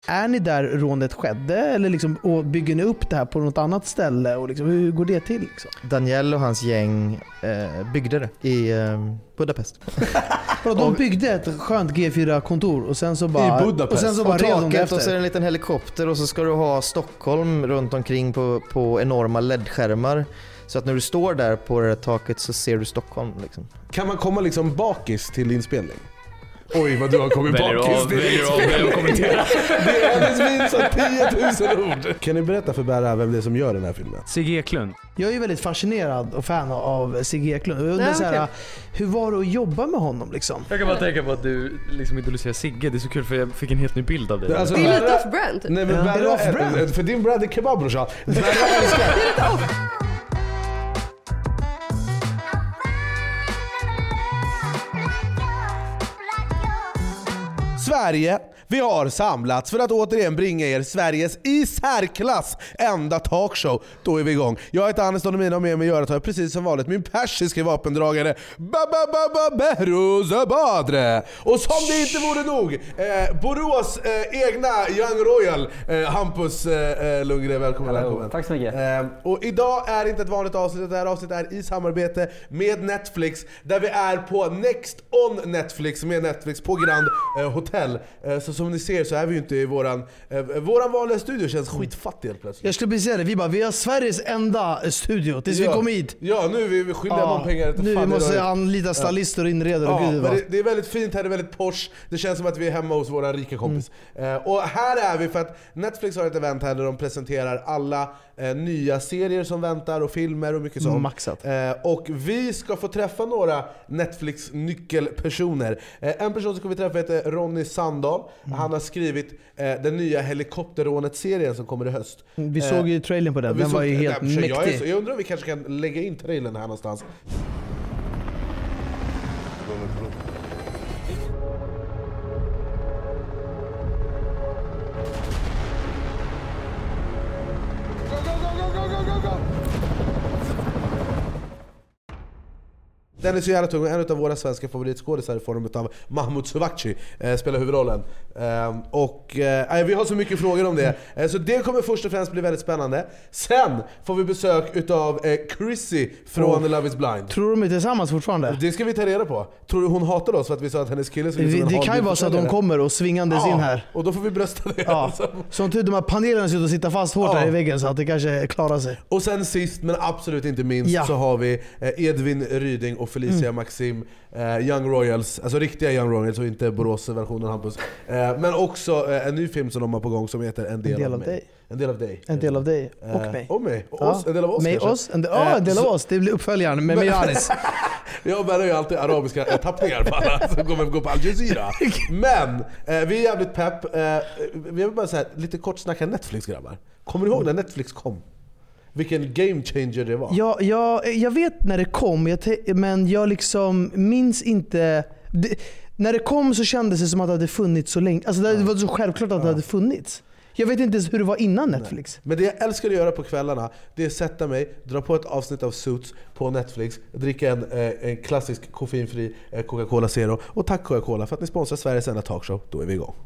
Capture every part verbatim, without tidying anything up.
Är ni där rånet skedde eller liksom, och bygger ni upp det här på något annat ställe och liksom, hur går det till liksom? Daniel och hans gäng eh, byggde det i eh, Budapest. De byggde ett skönt G fyra-kontor och sen så bara i Budapest. Och sen så bara rev de det efter. Och så är det en liten helikopter och så ska du ha Stockholm runt omkring på, på enorma L E D-skärmar. Så att när du står där på det här taket så ser du Stockholm liksom. Kan man komma liksom bakis till inspelning? Oj, vad du har kommit bakis till inspelning. Kommentera. Det är alldeles minst tio tusen ord. Kan ni berätta för Berra vem det är som gör den här filmen? Sigge Eklund. Jag är ju väldigt fascinerad och fan av Sigge Eklund. Jag undrar, Nej, så här, okay. hur var det att jobba med honom liksom? Jag kan bara tänka på att du liksom idoliserar Sigge. Det är så kul för jag fick en helt ny bild av dig. Det, alltså, det är lite off-brand. Nej, men ja. Berra, off-brand. För din brand är kebab, brorsan. Berra älskar. Sverige, vi har samlats för att återigen bringa er Sveriges i särklass enda talkshow. Då är vi igång. Jag heter Anis Don Demina och med mig gör jag precis som vanligt min persiska vapendragare Behrouz Badre. Och som det inte vore nog, eh, Borås eh, egna Young Royal eh, Hampus eh, Lundgren, välkommen, välkommen. Tack så mycket. Eh, och idag är inte ett vanligt avsnitt, det här avsnittet är i samarbete med Netflix, där vi är på Next on Netflix med Netflix på Grand eh, Hotel. Eh, så som ni ser så är vi ju inte i våran eh, våran vanliga studio, känns skitfattig helt plötsligt. Jag skulle precis säga det, vi bara, vi har Sveriges enda studio tills ja. vi kom hit. Ja, nu är vi skyldiga ja. de pengar. Nu vi måste anlita stylister och inredare. Ja, Gud, men det, det är väldigt fint här, det är väldigt posh. Det känns som att vi är hemma hos våra rika kompis. Mm. Eh, och här är vi för att Netflix har ett event här där de presenterar alla eh, nya serier som väntar och filmer och mycket sånt. Maxat. Eh, och vi ska få träffa några Netflix-nyckelpersoner. Eh, en person som ska vi träffa heter Ronny Sandahl. Mm. Han har skrivit eh, den nya Helikopterrånet-serien som kommer i höst. Vi såg eh, ju trailern på den, den var ju helt nej, mäktig. Jag, är så, jag undrar om vi kanske kan lägga in trailern här någonstans. Den är så jävla tung. En av våra svenska favoritskådisar i form av Mahmoud Suvakci eh, spelar huvudrollen. Eh, och eh, vi har så mycket frågor om det. Eh, så det kommer först och främst bli väldigt spännande. Sen får vi besök utav eh, Chrissy från oh. Love is blind. Tror de är tillsammans fortfarande? Det ska vi ta reda på. Tror du hon hatar oss för att vi sa att hennes kille skulle vi, Det kan ju vara så att de kommer och svingandes ja, in här. Och då får vi brösta det. Ja. Som tur, de här panelerna ser ut att sitta fast hårt ja. här i väggen så att det kanske klarar sig. Och sen sist men absolut inte minst ja. så har vi eh, Edvin Ryding och Felicia mm. Maxim, eh, Young Royals, alltså riktiga Young Royals och inte Borås-versionen Hampus. Eh, men också eh, en ny film som de har på gång som heter En del, en del av, av dig. En del av dig. En del av dig och eh, mig. Och mig. Och ja. oss. En del av oss mig, kanske. Oss. En del, ja, en del av oss. Det blir uppföljaren med Mianis. Jag bär ju alltid arabiska tappningar på alla som kommer gå på Al Jazeera. Men eh, vi är jävligt pepp. Eh, vi vill bara säga lite kort snacka Netflix, grabbar. Kommer du ihåg när Netflix kom? Vilken game changer det var. Ja, jag, jag vet när det kom, jag te- men jag liksom minns inte... Det, när det kom så kändes det som att det hade funnits så länge. Alltså det ja. var så självklart att ja. det hade funnits. Jag vet inte ens hur det var innan Netflix. Nej. Men det jag älskar att göra på kvällarna, det är att sätta mig, dra på ett avsnitt av Suits på Netflix, dricka en, eh, en klassisk koffeinfri eh, Coca-Cola Zero. Och tack Coca-Cola för att ni sponsrar Sveriges enda talkshow. Då är vi igång.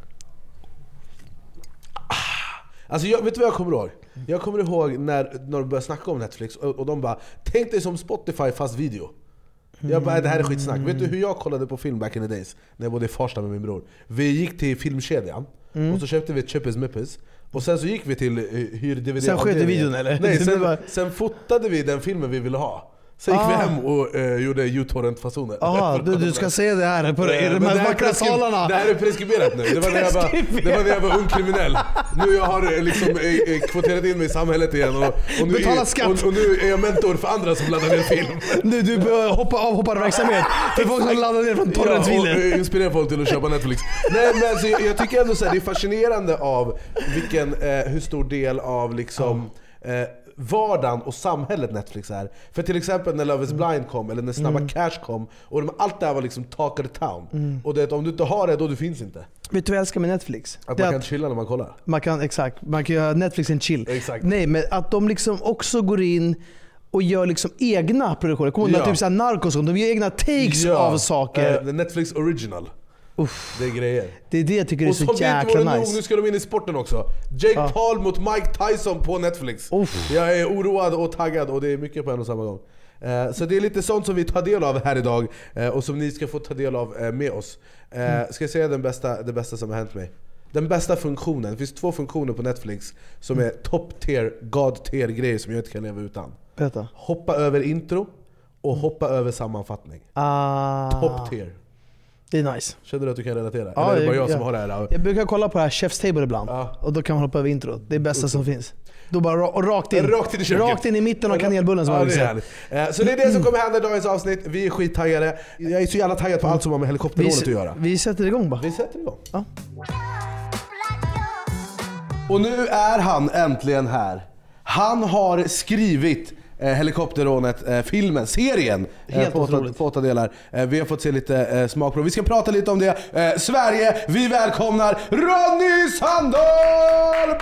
Alltså jag, vet du vad jag kommer ihåg? Jag kommer ihåg när, när de började snacka om Netflix och, och de bara, tänk dig som Spotify fast video. Jag bara, det här är skitsnack. Vet du hur jag kollade på film back in the days? När jag bodde i Farsta med min bror. Vi gick till filmkedjan mm. och så köpte vi Chippes Mippes. Och sen så gick vi till uh, hyr-D V D. Sen sköt videon eller? Nej, sen, sen fotade vi den filmen vi ville ha. Sen gick ah. vi hem och uh, gjorde uTorrent-fasoner. Jaha, du, du ska se det här på det, de här vackra salarna. Det här är preskriberat nu. Det var när jag var, det var när jag var ung kriminell. Nu jag har liksom eh, kvoterat in mig i samhället igen. Och, och, nu är, och, och nu är jag mentor för andra som laddar ner film. Nu du börjar hoppa avhoppar verksamhet. För folk som laddar ner från torrentfiler. Ja, och inspirerar folk till att köpa Netflix. Nej, men alltså, jag, jag tycker ändå så här, det är fascinerande av vilken, eh, hur stor del av liksom... Eh, vardagen och samhället Netflix är. För till exempel när Love is blind kom, eller när Snabba mm. Cash kom, och de, allt det här var liksom talk of the town. Mm. Och det, om du inte har det, då du finns inte. Vet du vad jag älskar med Netflix? Att det man att kan chilla när man kollar. Man kan, exakt, man kan göra Netflix en chill. Exakt. Nej, men att de liksom också går in och gör liksom egna produktioner. Kommer ja. typ såhär Narcos, de gör egna takes ja. av saker. Uh, Netflix original. Uff. Det är grejer. Det är det jag tycker är och så som jäkla nice. Nog, nu ska de in i sporten också. Jake Ja. Paul mot Mike Tyson på Netflix. Uff. Jag är oroad och taggad och det är mycket på en och samma gång. Eh, så det är lite sånt som vi tar del av här idag eh, och som ni ska få ta del av eh, med oss. Eh, mm. Ska jag säga den bästa, det bästa som har hänt mig? Den bästa funktionen, det finns två funktioner på Netflix som är top tier, god tier grejer som jag inte kan leva utan. Berätta. Hoppa över intro och hoppa över sammanfattning. Ah. Top tier. Det är nice. Känner du att du kan relatera? Ja, Eller är det bara jag, jag som har det här? Jag brukar kolla på det här Chef's Table ibland. Ja. Och då kan man hoppa över intro. Det är det bästa som finns. Då bara ra- rakt in. Rakt in i köket. Rakt in i mitten av kanelbullen som ja, man vill det är säga. härligt. Så det är det som kommer hända i dagens avsnitt. Vi är skittaggade. Jag är så jävla taggad på allt som har med helikopterrånet att göra. Vi sätter igång bara. Vi sätter igång. Ja. Och nu är han äntligen här. Han har skrivit eh, helikopterrånet, eh, filmen, serien eh, på, åtta, på åtta delar. Eh, vi har fått se lite eh, smakprov. Vi ska prata lite om det. Eh, Sverige, vi välkomnar Ronny Sandahl!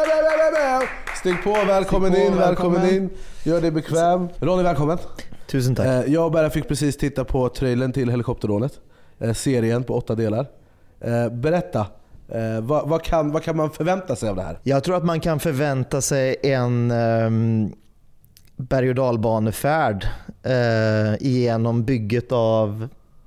Stig på, välkommen Stig på, in, välkommen, välkommen in. Gör dig bekväm. Ronny, välkommen. Tusen tack. Eh, jag och Berra fick precis titta på trailern till helikopterrånet. Eh, serien på åtta delar. Eh, berätta. Eh, vad, vad, kan, vad kan man förvänta sig av det här? Jag tror att man kan förvänta sig en um, berg- och dalbanefärd uh, genom bygget av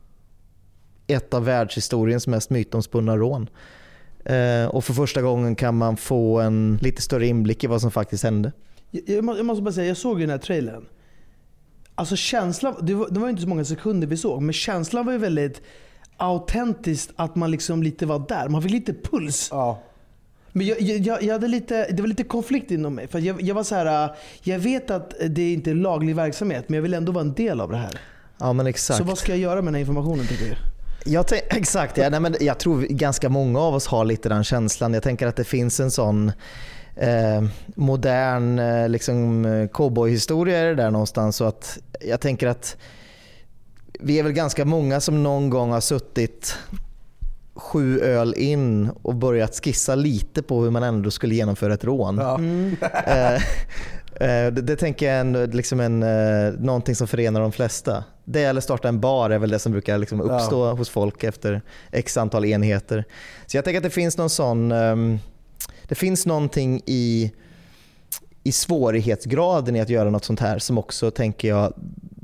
ett av världshistoriens mest mytomspunna rån. Uh, och för första gången kan man få en lite större inblick i vad som faktiskt hände. Jag, jag måste bara säga, jag såg ju den här trailern. Alltså känslan, det var, det var inte så många sekunder vi såg, men känslan var ju väldigt autentiskt att man liksom lite var där. Man fick lite puls. Ja. Men jag, jag, jag hade lite, det var lite konflikt inom mig. För jag, jag var så här, jag vet att det inte är laglig verksamhet, men jag vill ändå vara en del av det här. Ja, men exakt. Så vad ska jag göra med den här informationen, tycker du? Jag t- exakt, ja, nej, men jag tror ganska många av oss har lite den känslan. Jag tänker att det finns en sån eh, modern eh, liksom, cowboyhistoria är det där någonstans. Så att jag tänker att vi är väl ganska många som någon gång har suttit sju öl in och börjat skissa lite på hur man ändå skulle genomföra ett rån. Ja. Mm. eh, eh, det, det tänker jag är liksom en, eh, någonting som förenar de flesta. Det eller starta en bar är väl det som brukar liksom uppstå ja. hos folk efter x antal enheter. Så jag tänker att det finns någon sån um, det finns någonting i, i svårighetsgraden i att göra något sånt här som också, tänker jag,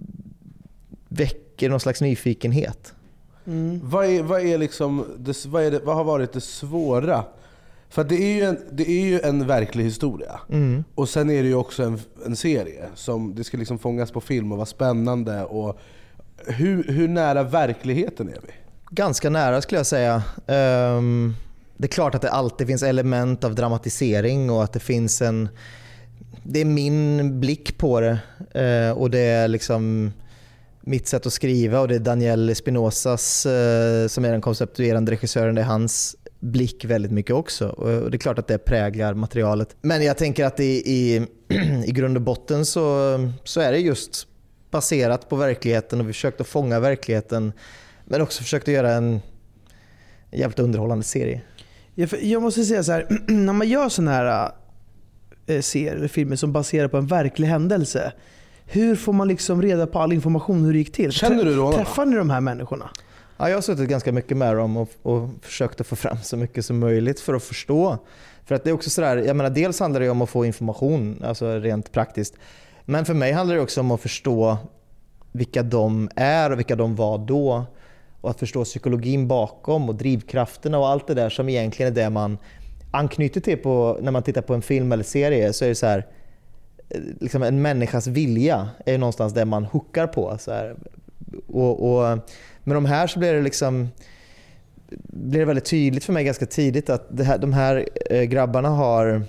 väcker någon slags nyfikenhet. Mm. Vad, är, vad, är liksom det, vad, är det, vad har varit det svåra? För det är ju en, det är ju en verklig historia. Mm. Och sen är det ju också en, en serie som det ska liksom fångas på film och vara spännande. Och hur, hur nära verkligheten är vi? Ganska nära skulle jag säga. Um, det är klart att det alltid finns element av dramatisering och att det finns en... Det är min blick på det. Uh, och det är liksom mitt sätt att skriva, och det är Daniel Espinosas uh, som är den konceptuerande regissören. Det är hans blick väldigt mycket också. Och det är klart att det präglar materialet. Men jag tänker att i, i, i grund och botten så, så är det just baserat på verkligheten, och vi försökte fånga verkligheten, men också försökte göra en jävligt underhållande serie. Jag måste säga så här, när man gör såna här äh, serier eller filmer som baserar på en verklig händelse, hur får man liksom reda på all information hur det gick till? Känner du då? Träffar ni de här människorna? Ja, jag har suttit ganska mycket med dem och, och försökt att få fram så mycket som möjligt för att förstå. För att det är också sådär, jag menar, dels handlar det om att få information, alltså rent praktiskt. Men för mig handlar det också om att förstå vilka de är och vilka de var då. Och att förstå psykologin bakom och drivkrafterna och allt det där som egentligen är det man anknyter till på, när man tittar på en film eller serie. Så är det så här, liksom en människas vilja är någonstans det man hookar på. Så här. Och, och med de här så blir det liksom blir det väldigt tydligt för mig ganska tidigt att det här, de här eh, grabbarna har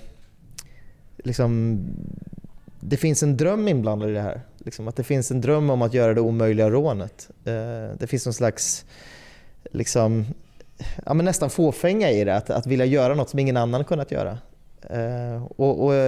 liksom, det finns en dröm inblandad i det här. Liksom, att det finns en dröm om att göra det omöjliga rånet. Eh, det finns någon slags liksom, ja, men nästan fåfänga i det. Att, att vilja göra något som ingen annan kunnat göra. Eh, och, och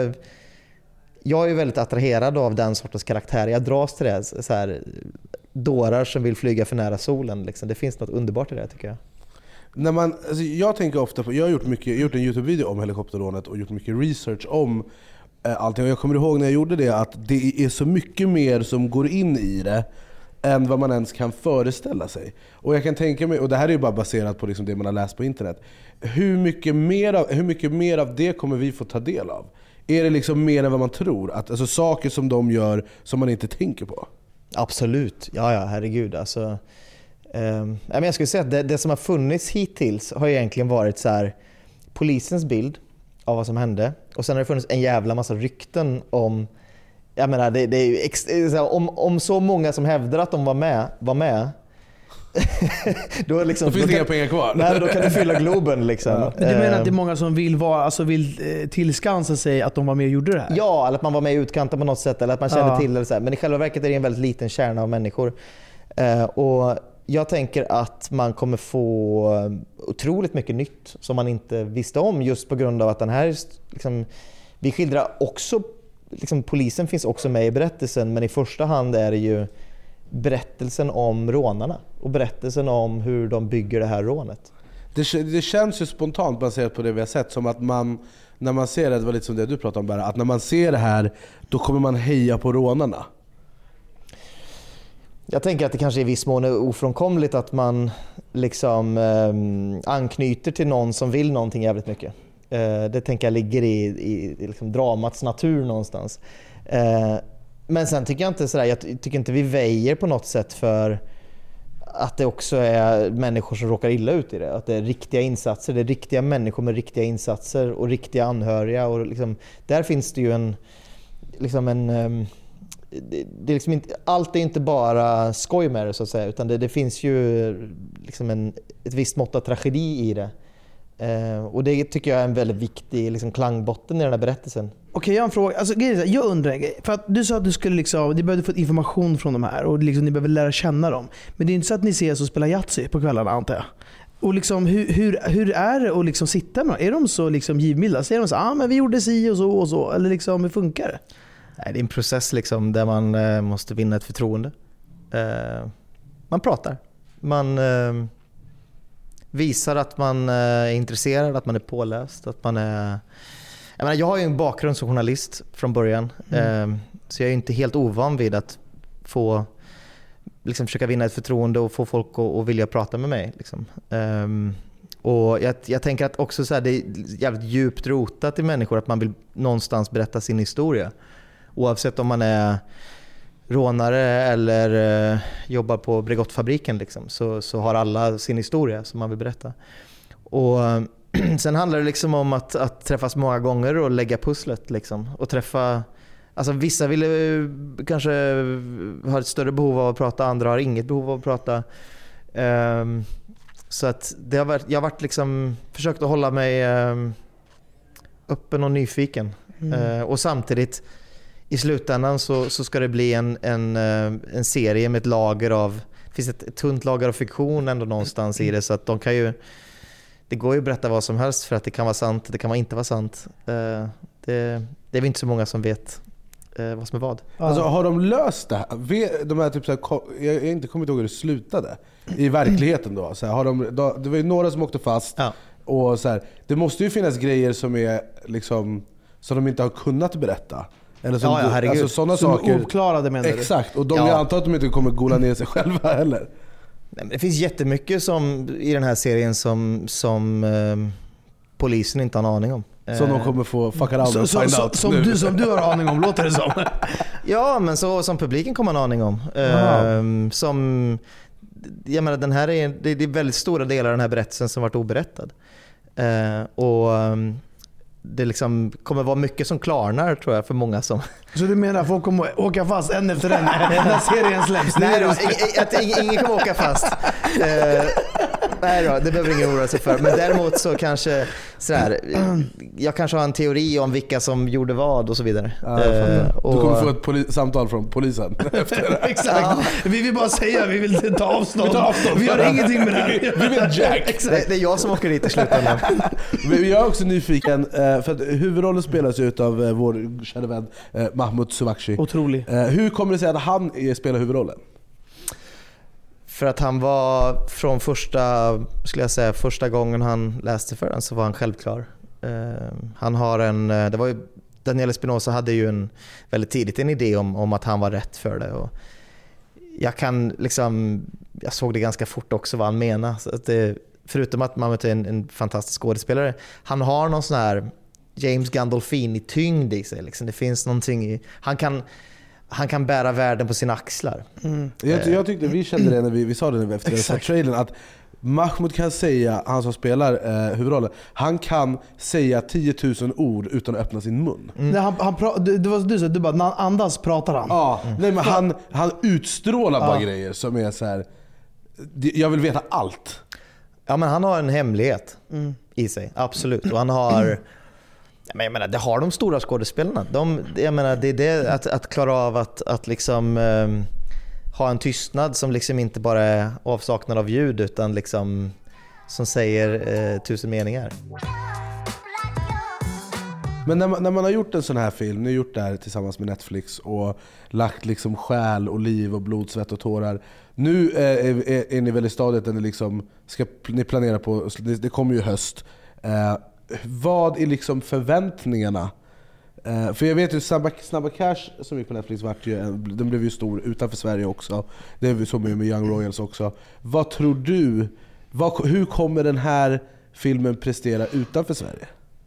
jag är väldigt attraherad av den sortens karaktär. Jag dras till det. Så här, dårar som vill flyga för nära solen. Liksom. Det finns något underbart i det, tycker jag. När man, alltså jag tänker ofta på, jag har gjort, mycket, jag har gjort en YouTube-video om helikopterrånet och gjort mycket research om eh, allting. Och jag kommer ihåg när jag gjorde det att det är så mycket mer som går in i det än vad man ens kan föreställa sig. Och jag kan tänka mig, och det här är ju bara baserat på liksom det man har läst på internet, hur mycket mer av, hur mycket mer av det kommer vi få ta del av? Är det liksom mer än vad man tror? Att, alltså saker som de gör som man inte tänker på? Absolut, ja ja, herregud. Alltså, eh, jag skulle säga att det, det som har funnits hittills har egentligen varit så här, polisens bild av vad som hände. Och sen har det funnits en jävla massa rykten om, jag menar, det, det är ju ex, om, om så många som hävdar att de var med, var med då, liksom, då finns då det kan, inga pengar kvar. Nej, då kan du fylla Globen liksom. Ja. Men du menar att det är många som vill, vara, alltså vill tillskansa sig att de var med och gjorde det här? Ja, eller att man var med i utkanten på något sätt, eller att man kände ja. till det. Så här. Men i själva verket är det en väldigt liten kärna av människor. Eh, och jag tänker att man kommer få otroligt mycket nytt som man inte visste om, just på grund av att den här, liksom, vi skildrar också, liksom, polisen finns också med i berättelsen, men i första hand är det ju berättelsen om rånarna och berättelsen om hur de bygger det här rånet. Det, det känns ju spontant baserat på det vi har sett, som att man, när man ser det, det var lite som det du pratade om bara, att när man ser det här, då kommer man heja på rånarna. Jag tänker att det kanske i viss mån är ofrånkomligt att man liksom eh, anknyter till någon som vill någonting jävligt mycket. Eh, det tänker jag ligger i, i, i liksom dramats natur någonstans. Eh, men sen tycker jag inte sådär, jag tycker inte vi väjer på något sätt för att det också är människor som råkar illa ut i det. Att det är riktiga insatser, det är riktiga människor med riktiga insatser och riktiga anhöriga. Och liksom, där finns det ju en... Liksom en um, det, det är liksom inte, allt är inte bara skoj med det, så att säga, utan det, det finns ju liksom en, ett visst mått av tragedi i det. Eh, och det tycker jag är en väldigt viktig liksom, klangbotten i den här berättelsen. Okej, jag har en fråga. Alltså, jag undrar en grej. För att du sa att du skulle liksom, ni behövde få information från de här och liksom, ni behöver lära känna dem. Men det är inte så att ni ses och spelar Yatzy på kvällarna, antar jag. Och liksom, hur, hur, hur är det att liksom sitta med dem? Är de så liksom givmilda? Säger de så ah, men vi gjorde si och så och så? Eller liksom, hur funkar det? Nej, det är en process liksom, där man eh, måste vinna ett förtroende. Eh, man pratar. Man eh, visar att man eh, är intresserad, att man är påläst, att man är... Jag menar, jag har ju en bakgrund som journalist från början. Mm. Eh, så jag är inte helt ovan vid att få liksom, försöka vinna ett förtroende och få folk att, att vilja prata med mig. Liksom. Eh, och jag, jag tänker att också så här, det är jävligt djupt rotat i människor att man vill någonstans berätta sin historia. Oavsett om man är rånare eller eh, jobbar på Bregottfabriken liksom, så, så har alla sin historia som man vill berätta. Och sen handlar det liksom om att, att träffas många gånger och lägga pusslet liksom, och träffa, alltså vissa vill kanske ha ett större behov av att prata, andra har inget behov av att prata. Um, så att det har varit, jag har varit liksom försökt att hålla mig um, öppen och nyfiken. Mm. Uh, och samtidigt i slutändan så, så ska det bli en, en, en serie med ett lager av, det finns ett, ett tunt lager av fiktion ändå någonstans i det, så att de kan ju, det går ju att berätta vad som helst för att det kan vara sant, det kan vara inte vara sant. Det, det är väl inte så många som vet vad som är vad. Alltså har de löst det här? De här typ så här, jag har inte kommit ihåg hur det slutade i verkligheten då. Så här, har de, det var ju några som åkte fast, ja. Och så här, det måste ju finnas grejer som är liksom, som de inte har kunnat berätta. Eller som, ja, ja, alltså sådana som saker. Oklarade, menar du? Exakt, och de ja. Jag antar att de inte kommer gola ner sig själva heller. Nej, men det finns jättemycket som, i den här serien som, som eh, polisen inte har en aning om. Som de kommer få fuck around och find så, out som, du, som du har aning om, låter det som. Ja, men så som publiken kommer en aning om. Eh, som, jag menar, den här är, det är väldigt stora delar av den här berättelsen som varit oberättad. Eh, och det liksom kommer vara mycket som klarnar, tror jag, för många som... Så du menar att folk kommer åka fast en efter en när serien släpps? Nej då, att ingen kommer åka fast. Uh, nej då, det behöver ingen oroa sig för. Men däremot så kanske sådär, jag kanske har en teori om vilka som gjorde vad och så vidare. Ja, uh, och, du kommer få ett poli- samtal från polisen efter. Exakt. Ja. Vi vill bara säga, vi vill ta avstånd. Vi, avstånd. Vi har ingenting med det här. Vi vill Jack. Det, det är jag som åker dit i slutändan. Men jag är också nyfiken, för att huvudrollen spelas ut av vår kära vän Mahmoud Suvakshi. Otrolig. Hur kommer det sig att han spelar huvudrollen? För att han var från första, skulle jag säga, första gången han läste för den, så var han självklar. Han har en, det var ju, Daniel Espinosa hade ju en väldigt tidigt en idé om, om att han var rätt för det. Och jag kan liksom, jag såg det ganska fort också vad han menar. Så att det, förutom att man är en, en fantastisk skådespelare, han har någon sån här James Gandolfini-tyngd i sig. Liksom. Det finns någonting i, han kan, han kan bära världen på sina axlar. Mm. Jag, jag tyckte vi kände det när vi, vi sa det efter den trailern, att Mahmoud kan säga, han som spelar eh, huvudrollen, han kan säga tio tusen ord utan att öppna sin mun. Mm. Nej, han, han pra- det, det var du sa, du bara, när han andas pratar han. Ja, mm. nej, men han, han utstrålar bara ja. grejer som är så här. Jag vill veta allt. Ja, men han har en hemlighet mm. i sig, absolut. Och han har, men jag menar, det har de stora skådespelarna. De, jag menar, det är det att, att klara av att, att liksom um, ha en tystnad som liksom inte bara är avsaknad av ljud, utan liksom som säger eh, tusen meningar. Men när man, när man har gjort en sån här film, ni har gjort det här tillsammans med Netflix och lagt liksom själ och liv och blod, svett och tårar. Nu är, är, är ni väl i stadiet där ni liksom ska ni planera på, det, det kommer ju höst. Eh, vad är liksom förväntningarna? Eh, för jag vet ju Snabba, Snabba Cash som gick på Netflix vart ju, den blev ju stor utanför Sverige också. Det är vi så med, med Young Royals också. Vad tror du, vad, hur kommer den här filmen prestera utanför Sverige?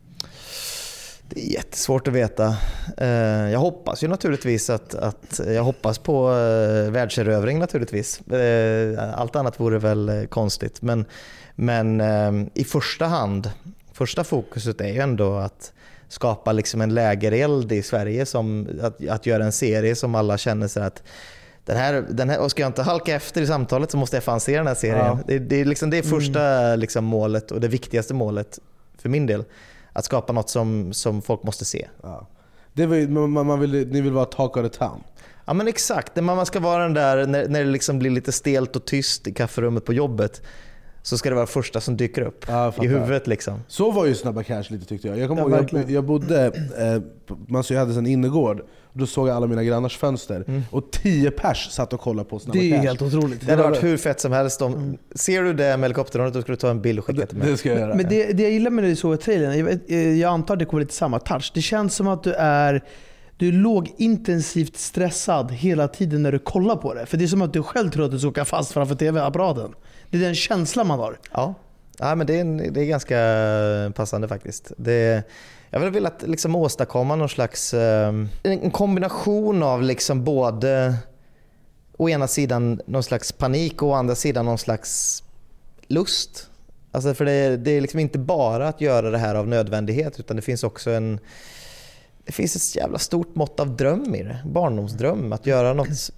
Det är jättesvårt att veta. Jag hoppas ju naturligtvis att, att jag hoppas på världserövring naturligtvis. Allt annat vore väl konstigt. Men, men i första hand, första fokuset är ju ändå att skapa liksom en lägereld i Sverige, som att, att göra en serie som alla känner sig att den här, den här, och ska jag inte halka efter i samtalet så måste jag fan se den här serien. Ja. Det, det, är liksom, det är första mm. liksom, målet och det viktigaste målet för min del. Att skapa något som, som folk måste se. Ja. Det vill, man, man vill, ni vill vara talk of the town. Ja, men exakt. Man ska vara den där när, när det liksom blir lite stelt och tyst i kafferummet på jobbet. Så ska det vara första som dyker upp ja, i huvudet liksom. Så var ju Snabba Cash lite tyckte jag. Jag kommer ja, ihåg, jag, jag bodde, eh, man så jag hade en innergård. Då såg jag alla mina grannars fönster. Mm. Och tio pers satt och kollade på Snabba Cash. Det är helt otroligt. Det hade varit hur fett som helst. Om, mm. Ser du det med helikoptern, då ska du ta en bild och skicka till mig. Det ska jag göra. Men det, det jag gillar med det du såg i trailern, jag, jag antar att det kommer lite samma touch. Det känns som att du är du är lågintensivt stressad hela tiden när du kollar på det. För det är som att du själv tror att du ska åka fast framför tv-apparaten. Det är den känslan man har. Ja, ja men det är, det är ganska passande faktiskt. Det, jag vill vilja liksom åstadkomma någon slags en kombination av liksom både å ena sidan någon slags panik och å andra sidan någon slags lust. Alltså för det, det är liksom inte bara att göra det här av nödvändighet, utan det finns också en det finns ett jävla stort mått av dröm i det. Barndomsdröm. Att göra något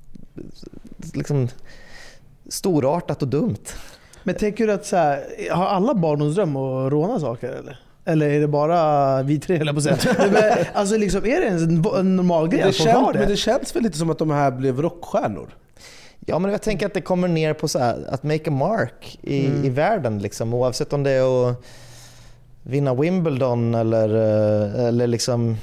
liksom storartat och dumt. Men tänker du att så här, har alla barndomsdröm att råna saker eller? Eller är det bara vi tre eller på sätt? Alltså liksom, är det en, en normal grej att folk har det? Men det känns väl lite som att de här blev rockstjärnor. Ja, men jag tänker att det kommer ner på så här, att make a mark i, mm. i världen liksom, oavsett om det är att vinna Wimbledon eller eller liksom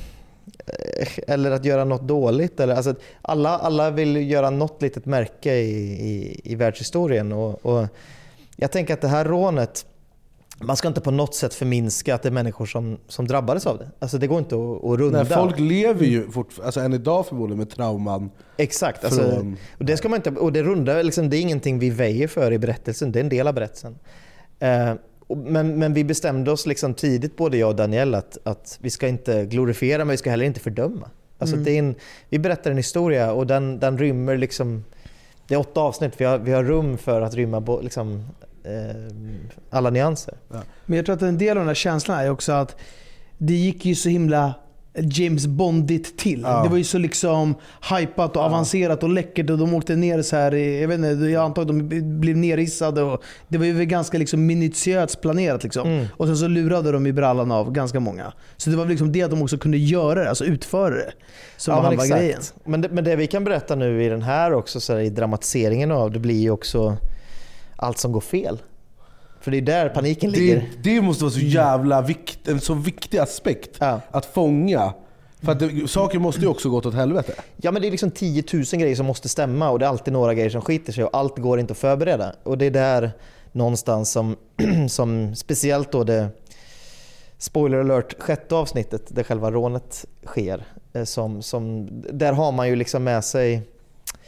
eller att göra något dåligt eller alltså alla alla vill göra något litet märke i i, i världshistorien och, och jag tänker att det här rånet, man ska inte på något sätt förminska att det är människor som som drabbades av det. Alltså det går inte att, att runda. Nej, folk lever ju fort, alltså än idag förmodligen med trauman. Exakt, alltså, från... och det ska man inte, och det runda liksom, det är ingenting vi väjer för i berättelsen, det är en del av berättelsen. Eh, Men, men vi bestämde oss liksom tidigt, både jag och Daniel, att, att vi ska inte glorifiera, men vi ska heller inte fördöma. Alltså mm. det är en, vi berättar en historia och den, den rymmer liksom, det är åtta avsnitt, vi har, vi har rum för att rymma bo, liksom, eh, alla nyanser. Ja. Men jag tror att en del av den här känslan är också att det gick ju så himla James Bondigt till. Ja. Det var ju så liksom hypat och ja. avancerat och läckert och de åkte ner så här i, jag vet inte, jag antar att de blev nerissade och det var ju ganska liksom minutiöst planerat liksom. Mm. Och sen så lurade de i brallan av ganska många. Så det var liksom det att de också kunde göra det, alltså utföra det. Som ja, var exakt. grejen. Men det, men det vi kan berätta nu i den här också så här, i dramatiseringen av det blir ju också allt som går fel. För det är där paniken ligger. Det, det måste vara så jävla vikt, en så viktig aspekt ja. att fånga. För att det, saker måste ju också gå åt helvete. Ja, men det är liksom tio tusen grejer som måste stämma och det är alltid några grejer som skiter sig och allt går inte att förbereda. Och det är där någonstans som, som speciellt då det spoiler alert, sjätte avsnittet där själva rånet sker. Som, som, där har man ju liksom med sig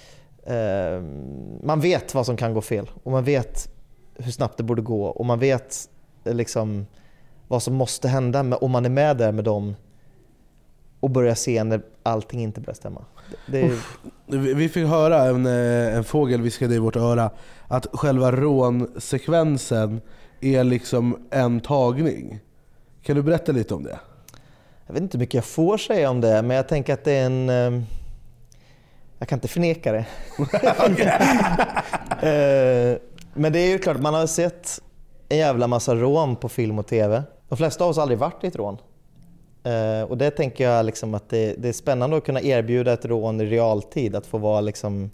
eh, man vet vad som kan gå fel och man vet hur snabbt det borde gå och man vet eh, liksom vad som måste hända om man är med där med dem och börjar se när allting inte börjar stämma. Det, det är... Vi fick höra en, en fågel viskade i vårt öra att själva rånsekvensen är liksom en tagning. Kan du berätta lite om det? Jag vet inte hur mycket jag får säga om det, men jag tänker att det är en... Jag kan inte förneka det. Men det är ju klart, man har sett en jävla massa rån på film och tv. De flesta av oss har aldrig varit i ett rån. Och det tänker jag liksom att det, det är spännande att kunna erbjuda ett rån i realtid. Att få vara liksom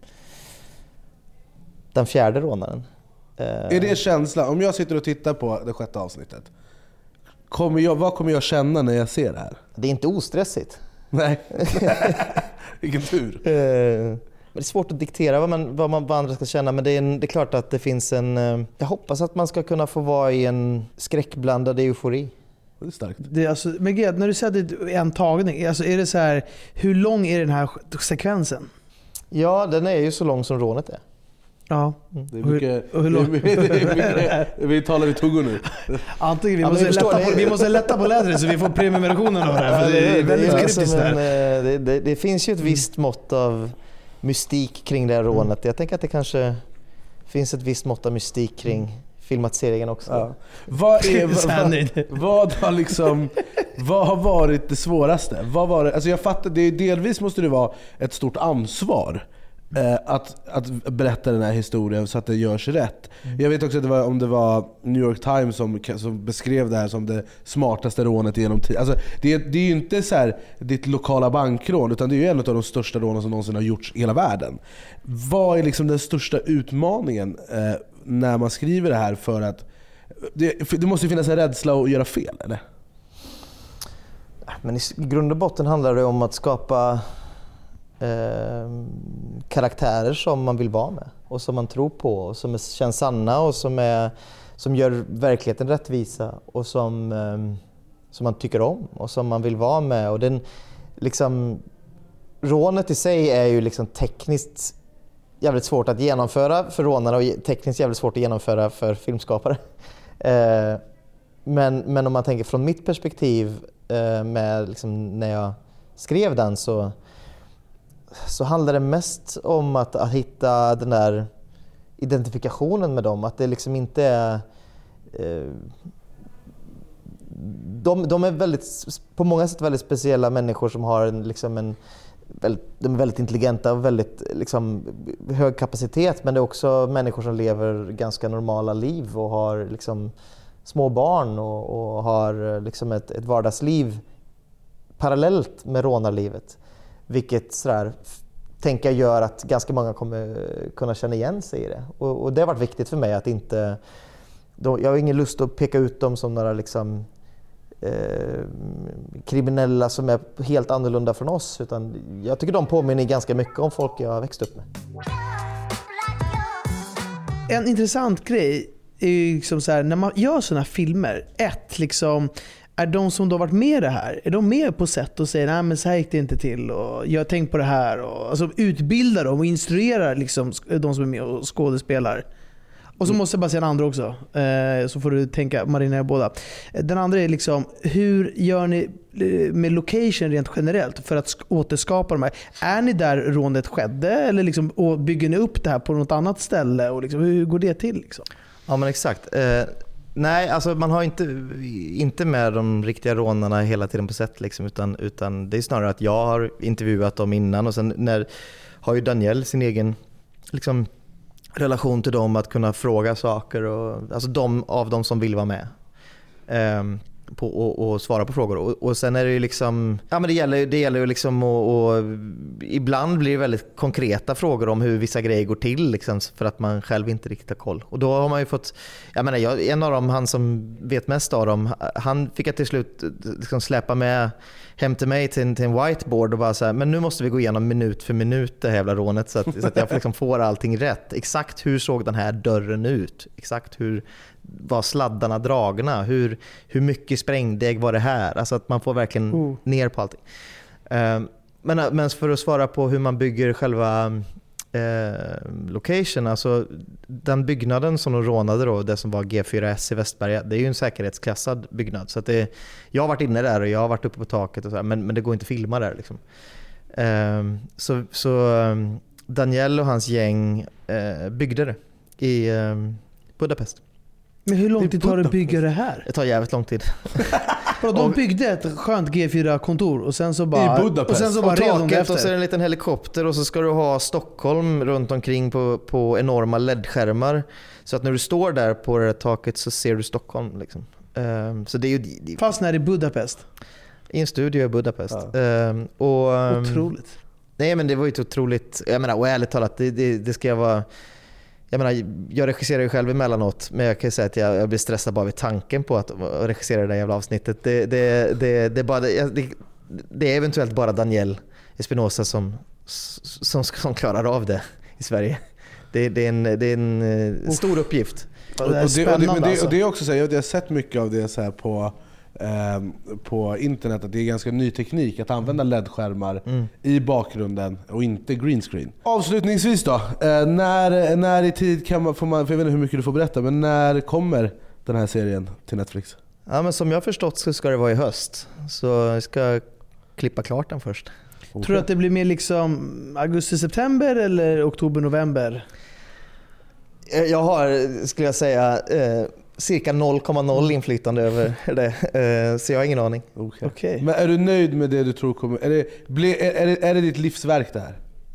den fjärde rånaren. Är det känslan? Om jag sitter och tittar på det sjätte avsnittet, kommer jag, vad kommer jag känna när jag ser det här? Det är inte ostressigt. Nej. Vilken tur. Det är svårt att diktera vad, man, vad, man, vad andra ska känna, men det är, en, det är klart att det finns en... Jag hoppas att man ska kunna få vara i en skräckblandad eufori. Det är starkt. Det är alltså, men Gerd, när du säger att det är en tagning, alltså är det så här, hur lång är den här sekvensen? Ja, den är ju så lång som rånet är. Ja. Det är mycket, hur, hur lång? det är mycket, vi talar i tungor nu. Antingen, vi, ja, måste lätta det. på, vi måste lätta på lädret så vi får prenumerationen av det här. För det är väldigt kryptiskt där. Det, det, det finns ju ett visst mått av mystik kring det här rånet. Jag tänker att det kanske finns ett visst mått av mystik kring filmatiseringen också. Ja. Vad, är, vad, vad, har liksom, vad har varit det svåraste? Vad var det? Alltså jag fattar, det är, delvis måste det vara ett stort ansvar eh, att, att berätta den här historien så att det görs rätt. Mm. Jag vet också att det var, om det var New York Times som, som beskrev det här som det smartaste rånet genom tid. Alltså det, det är ju inte så här ditt lokala bankrån, utan det är ju en av de största rånen som någonsin har gjorts i hela världen. Vad är liksom den största utmaningen eh, när man skriver det här, för att det, det måste ju finnas en rädsla att göra fel, eller? Men i grund och botten handlar det om att skapa eh, karaktärer som man vill vara med och som man tror på och som känns sanna och som, är, som gör verkligheten rättvisa och som, eh, som man tycker om och som man vill vara med. Och den, liksom, rånet i sig är ju liksom tekniskt jävligt svårt att genomföra för rånarna och tekniskt jävligt svårt att genomföra för filmskapare. Eh, men, men om man tänker från mitt perspektiv eh, med liksom, när jag skrev den så, så handlar det mest om att, att hitta den där identifikationen med dem. Att det liksom inte är... Eh, de, de är väldigt, på många sätt väldigt speciella människor som har en, liksom en de är väldigt intelligenta och väldigt liksom, hög kapacitet, men det är också människor som lever ganska normala liv och har liksom, små barn och, och har liksom, ett, ett vardagsliv parallellt med rånarlivet. Vilket sådär, tänker jag gör att ganska många kommer kunna känna igen sig i det. Och, och det har varit viktigt för mig att inte... Då, jag har ingen lust att peka ut dem som några liksom, Eh, kriminella som är helt annorlunda från oss, utan jag tycker de påminner ganska mycket om folk jag har växt upp med. En intressant grej är ju liksom så här, när man gör såna filmer, ett liksom, är de som då varit med i det här, är de med på sätt och säger nej men så här gick det inte till och jag har tänkt på det här och alltså utbildar dem och instruerar liksom de som är med och skådespelar. Och så måste jag bara säga en andra också, eh, så får du tänka marinera båda. Den andra är liksom, hur gör ni med location rent generellt för att återskapa de här? Är ni där rånet skedde eller liksom, och bygger ni upp det här på något annat ställe? Och liksom, hur går det till? Liksom? Ja men exakt. Eh, nej, alltså man har inte, inte med de riktiga rånarna hela tiden på sätt liksom, utan, utan det är snarare att jag har intervjuat dem innan och sen när, har ju Daniel sin egen liksom, relation till dem att kunna fråga saker och, alltså de av dem som vill vara med eh, på, och, och svara på frågor och, och sen är det ju liksom ja men det gäller, det gäller ju liksom och, och ibland blir det väldigt konkreta frågor om hur vissa grejer går till liksom, för att man själv inte riktigt har koll och då har man ju fått jag menar jag, en av dem, han som vet mest av dem, han fick att till slut liksom släppa med hem till mig till en, till en whiteboard och bara så här, men nu måste vi gå igenom minut för minut det här jävla rånet så att, så att jag liksom får allting rätt. Exakt hur såg den här dörren ut? Exakt hur var sladdarna dragna? Hur, hur mycket sprängdeg var det här? Alltså att man får verkligen uh. ner på allting. Um, men, men för att svara på hur man bygger själva eh, location, alltså den byggnaden som de rånade då, det som var G fyra S i Västberga, det är ju en säkerhetsklassad byggnad. Så att det, jag har varit inne där och jag har varit uppe på taket och så här, men, men det går inte att filma där liksom. Eh, så så Daniel och hans gäng eh, byggde det i eh, Budapest. Men hur lång tid tar det att bygga det här? Det tar jävligt lång tid. De byggde ett skönt G fyra-kontor och sen så bara... I Budapest. Och sen så bara rev de det efter. Och så är det en liten helikopter och så ska du ha Stockholm runt omkring på, på enorma L E D-skärmar. Så att när du står där på det taket så ser du Stockholm. Liksom. Um, så det är ju, det, fast när i Budapest? I en studio i Budapest. Ja. Um, och, um, otroligt. Nej men det var ju ett otroligt... Jag menar, och ärligt talat, det, det, det ska jag vara... Jag menar, jag regisserar ju själv emellanåt, men jag kan ju säga att jag, jag blir stressad bara vid tanken på att regissera det där jävla avsnittet. Det, det, det, det, är, bara, det, det är eventuellt bara Daniel Espinosa som, som, som klarar av det i Sverige. Det, det är en, det är en stor uppgift. Och, det, och, det, och, det, men det, och det är också så här, jag har sett mycket av det så här på... på internet att det är ganska ny teknik att använda L E D-skärmar mm. i bakgrunden och inte green screen. Avslutningsvis då, när, när i tid kan man, får man, för jag vet inte hur mycket du får berätta, men när kommer den här serien till Netflix? Ja, men som jag har förstått så ska det vara i höst, så jag ska klippa klart den först. Okay. Tror du att det blir mer liksom augusti-september eller oktober-november? Jag har, skulle jag säga, eh, cirka noll komma noll inflytande över det, så jag har ingen aning. Okay. Okay. Men är du nöjd med det du tror kommer? Är det, är, det, är det ditt livsverk det här?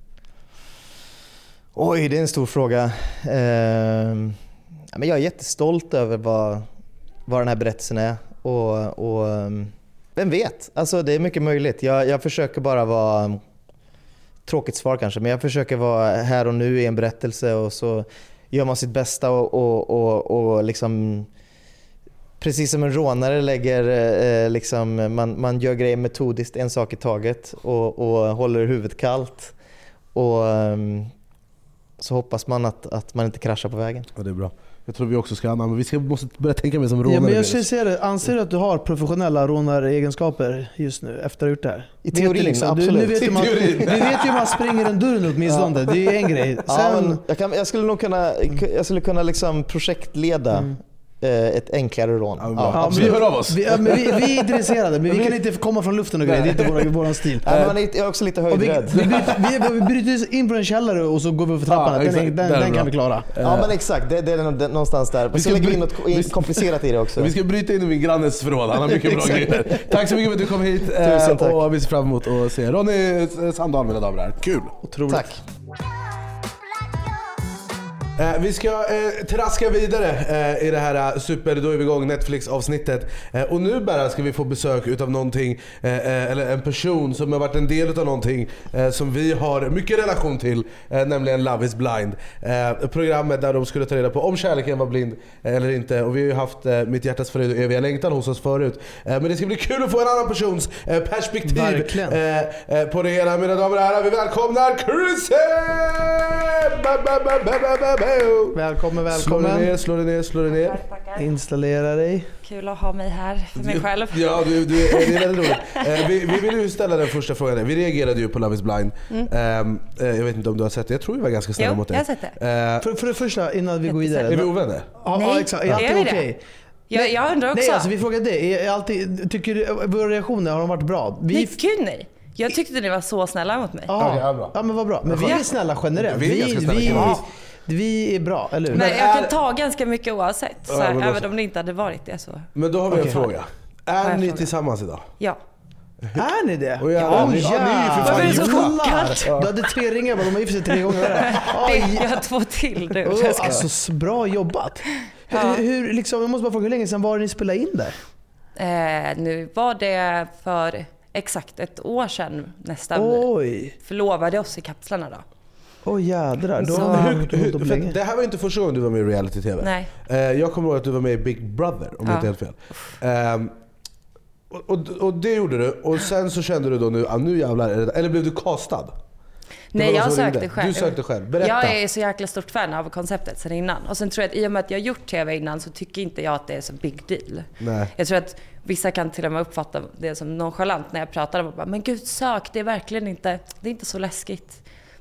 Oj, det är en stor fråga. Eh, men jag är jättestolt över vad, vad den här berättelsen är. Och, och vem vet? Alltså, det är mycket möjligt. Jag, jag försöker bara vara... Tråkigt svar kanske, men jag försöker vara här och nu i en berättelse och så... gör man sitt bästa och, och, och, och liksom precis som en rånare lägger eh, liksom, man, man gör grejer metodiskt, en sak i taget och, och håller huvudet kallt och um, så hoppas man att, att man inte kraschar på vägen. Ja, det är bra. Jag tror vi också ska men vi ska, måste börja tänka mer som rånare. Ja, men jag skulle säga det. Anser du att du har professionella rånaregenskaper just nu efter att ha gjort det här? I teorin, liksom, absolut. Du, nu vet ju man, du vet ju hur man springer en dörr åtminstone. Ja. Det är ju en grej. Sen... Ja, men jag, kan, jag skulle nog kunna, jag skulle kunna liksom projektleda mm. ett enklare rån. Ja, ja, vi hör av oss. Vi, ja, men vi, vi är intresserade, men vi kan inte komma från luften och grejer. Det är inte vår, vår stil. Ja, men jag är också lite höjdrädd. Vi, vi, vi, vi bryter in på en källare och så går vi upp för trappan. Ja, den den, den kan vi klara. Ja, men exakt. Det, det är någonstans där. Vi ska lägga in något in komplicerat i det också. Vi ska bryta in i min grannes förråd. Han har mycket bra grejer. Tack så mycket för att du kom hit. Tusen tack. Och vi ser fram emot att se Ronny Sandahl, mina damer och herrar. Kul. Otroligt. Tack. Eh, vi ska eh, traska vidare eh, i det här super, då är vi igång Netflix-avsnittet. Eh, och nu bara ska vi få besök utav någonting, eh, eller en person som har varit en del utav någonting eh, som vi har mycket relation till, eh, nämligen Love is blind. Eh, programmet där de skulle ta reda på om kärleken var blind eh, eller inte. Och vi har ju haft eh, Mitt hjärtas fröjd och eviga längtan hos oss förut. Eh, men det ska bli kul att få en annan persons eh, perspektiv eh, eh, på det hela. Mina damer och herrar, vi välkomnar Chrissy! Välkommen, välkommen. Slå dig ner, slå dig ner, slå dig ner. Tack, tackar. Installera dig. Kul att ha mig här för mig själv. Ja, du, du, det är väldigt roligt. Eh, vi, vi vill ju ställa den första frågan. Vi reagerade ju på Love is blind. Mm. Eh, jag vet inte om du har sett det. Jag tror vi var ganska snälla jo, mot det. jag har sett det. Eh, för, för det första, innan vi går vidare. är vi ovänner? Ja, Nej, ja, exakt. Är är alltid vi okej? det? Jag, jag undrar också. Nej, alltså vi frågade det. Är alltid, tycker du, våra reaktioner, har de varit bra? Vi... Nej, gud nej. Jag tyckte ni var så snälla mot mig. Aha. Okay, ja, bra. Ja, men vad bra. Men vi är snälla generellt. Vi är ganska snälla. Vi, Ja. vi är bra, eller hur? Men Men jag är- kan ta ganska mycket oavsett. Så här, Ja, även om det inte hade varit det så. Men då har vi Okej. en fråga. Är jag ni fråga? tillsammans idag? Ja. Är ni det? Och jävlar, Åh, ni- ja, ni är ju för fan jävlar. gifta. Jävlar. Du hade tre ringar, men de har gift sig tre gånger. Det, Oj, jag har två till du. oh, Jag ska- alltså, så bra jobbat. Ja. Hur, hur, liksom, jag måste bara fråga, hur länge sedan var det ni spelade in där? Eh, nu var det för exakt ett år sedan nästan. Oj, Förlovade oss i kapslarna då. oj jädrar. Då Så- har Hur, ni hur, hållit på för länge. det här var inte första gången du var med i reality-tv. Nej. Eh, jag kommer ihåg att du var med i Big Brother, om jag Ja. inte helt fel. Ehm, och, och, och det gjorde du. Och sen så kände du då nu, ah, nu jävlar är det, eller blev du castad? Det var Nej, någon jag som sökte ringde. själv. Du sökte själv. Berätta. Jag är så jäkla stort fan av konceptet sedan innan. Och sen tror jag att i och med att jag har gjort tv innan så tycker inte jag att det är så big deal. Nej. Jag tror att vissa kan till och med uppfatta det som nonchalant när jag pratar om det. Men gud, sök, det är verkligen inte, det är inte så läskigt.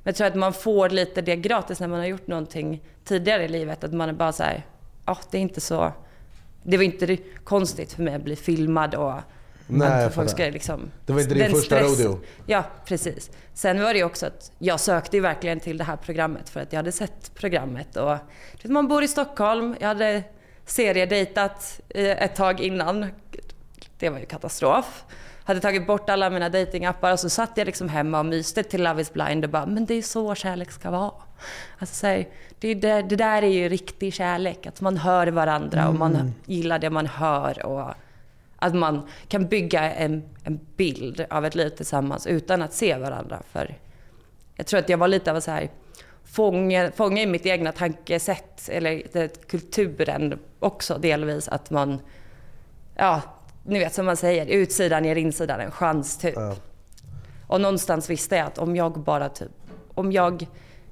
jag tror att man får lite det gratis när man har gjort någonting tidigare i livet. Att man är bara så här, ja, det är inte så... Det var inte konstigt för mig att bli filmad och... Nej, att folk ska liksom, det var inte din första stress, rodeo. Ja, precis. Sen var det ju också att jag sökte ju verkligen till det här programmet för att jag hade sett programmet. Och, man bor i Stockholm, jag hade seriedejtat ett tag innan. Det var ju katastrof. Hade tagit bort alla mina datingappar och så satt jag liksom hemma och myste till Love is blind och bara, men det är så kärlek ska vara. Alltså så här, det, det, det där är ju riktig kärlek, att man hör varandra mm. och man gillar det man hör och att man kan bygga en, en bild av ett liv tillsammans utan att se varandra. För jag tror att jag var lite av så här fånge, fånge i mitt egna tankesätt eller det, kulturen också delvis, att man, ja, ni vet som man säger, utsidan ger insidan en chans typ. Ja. Och någonstans visste jag att om jag bara typ, om jag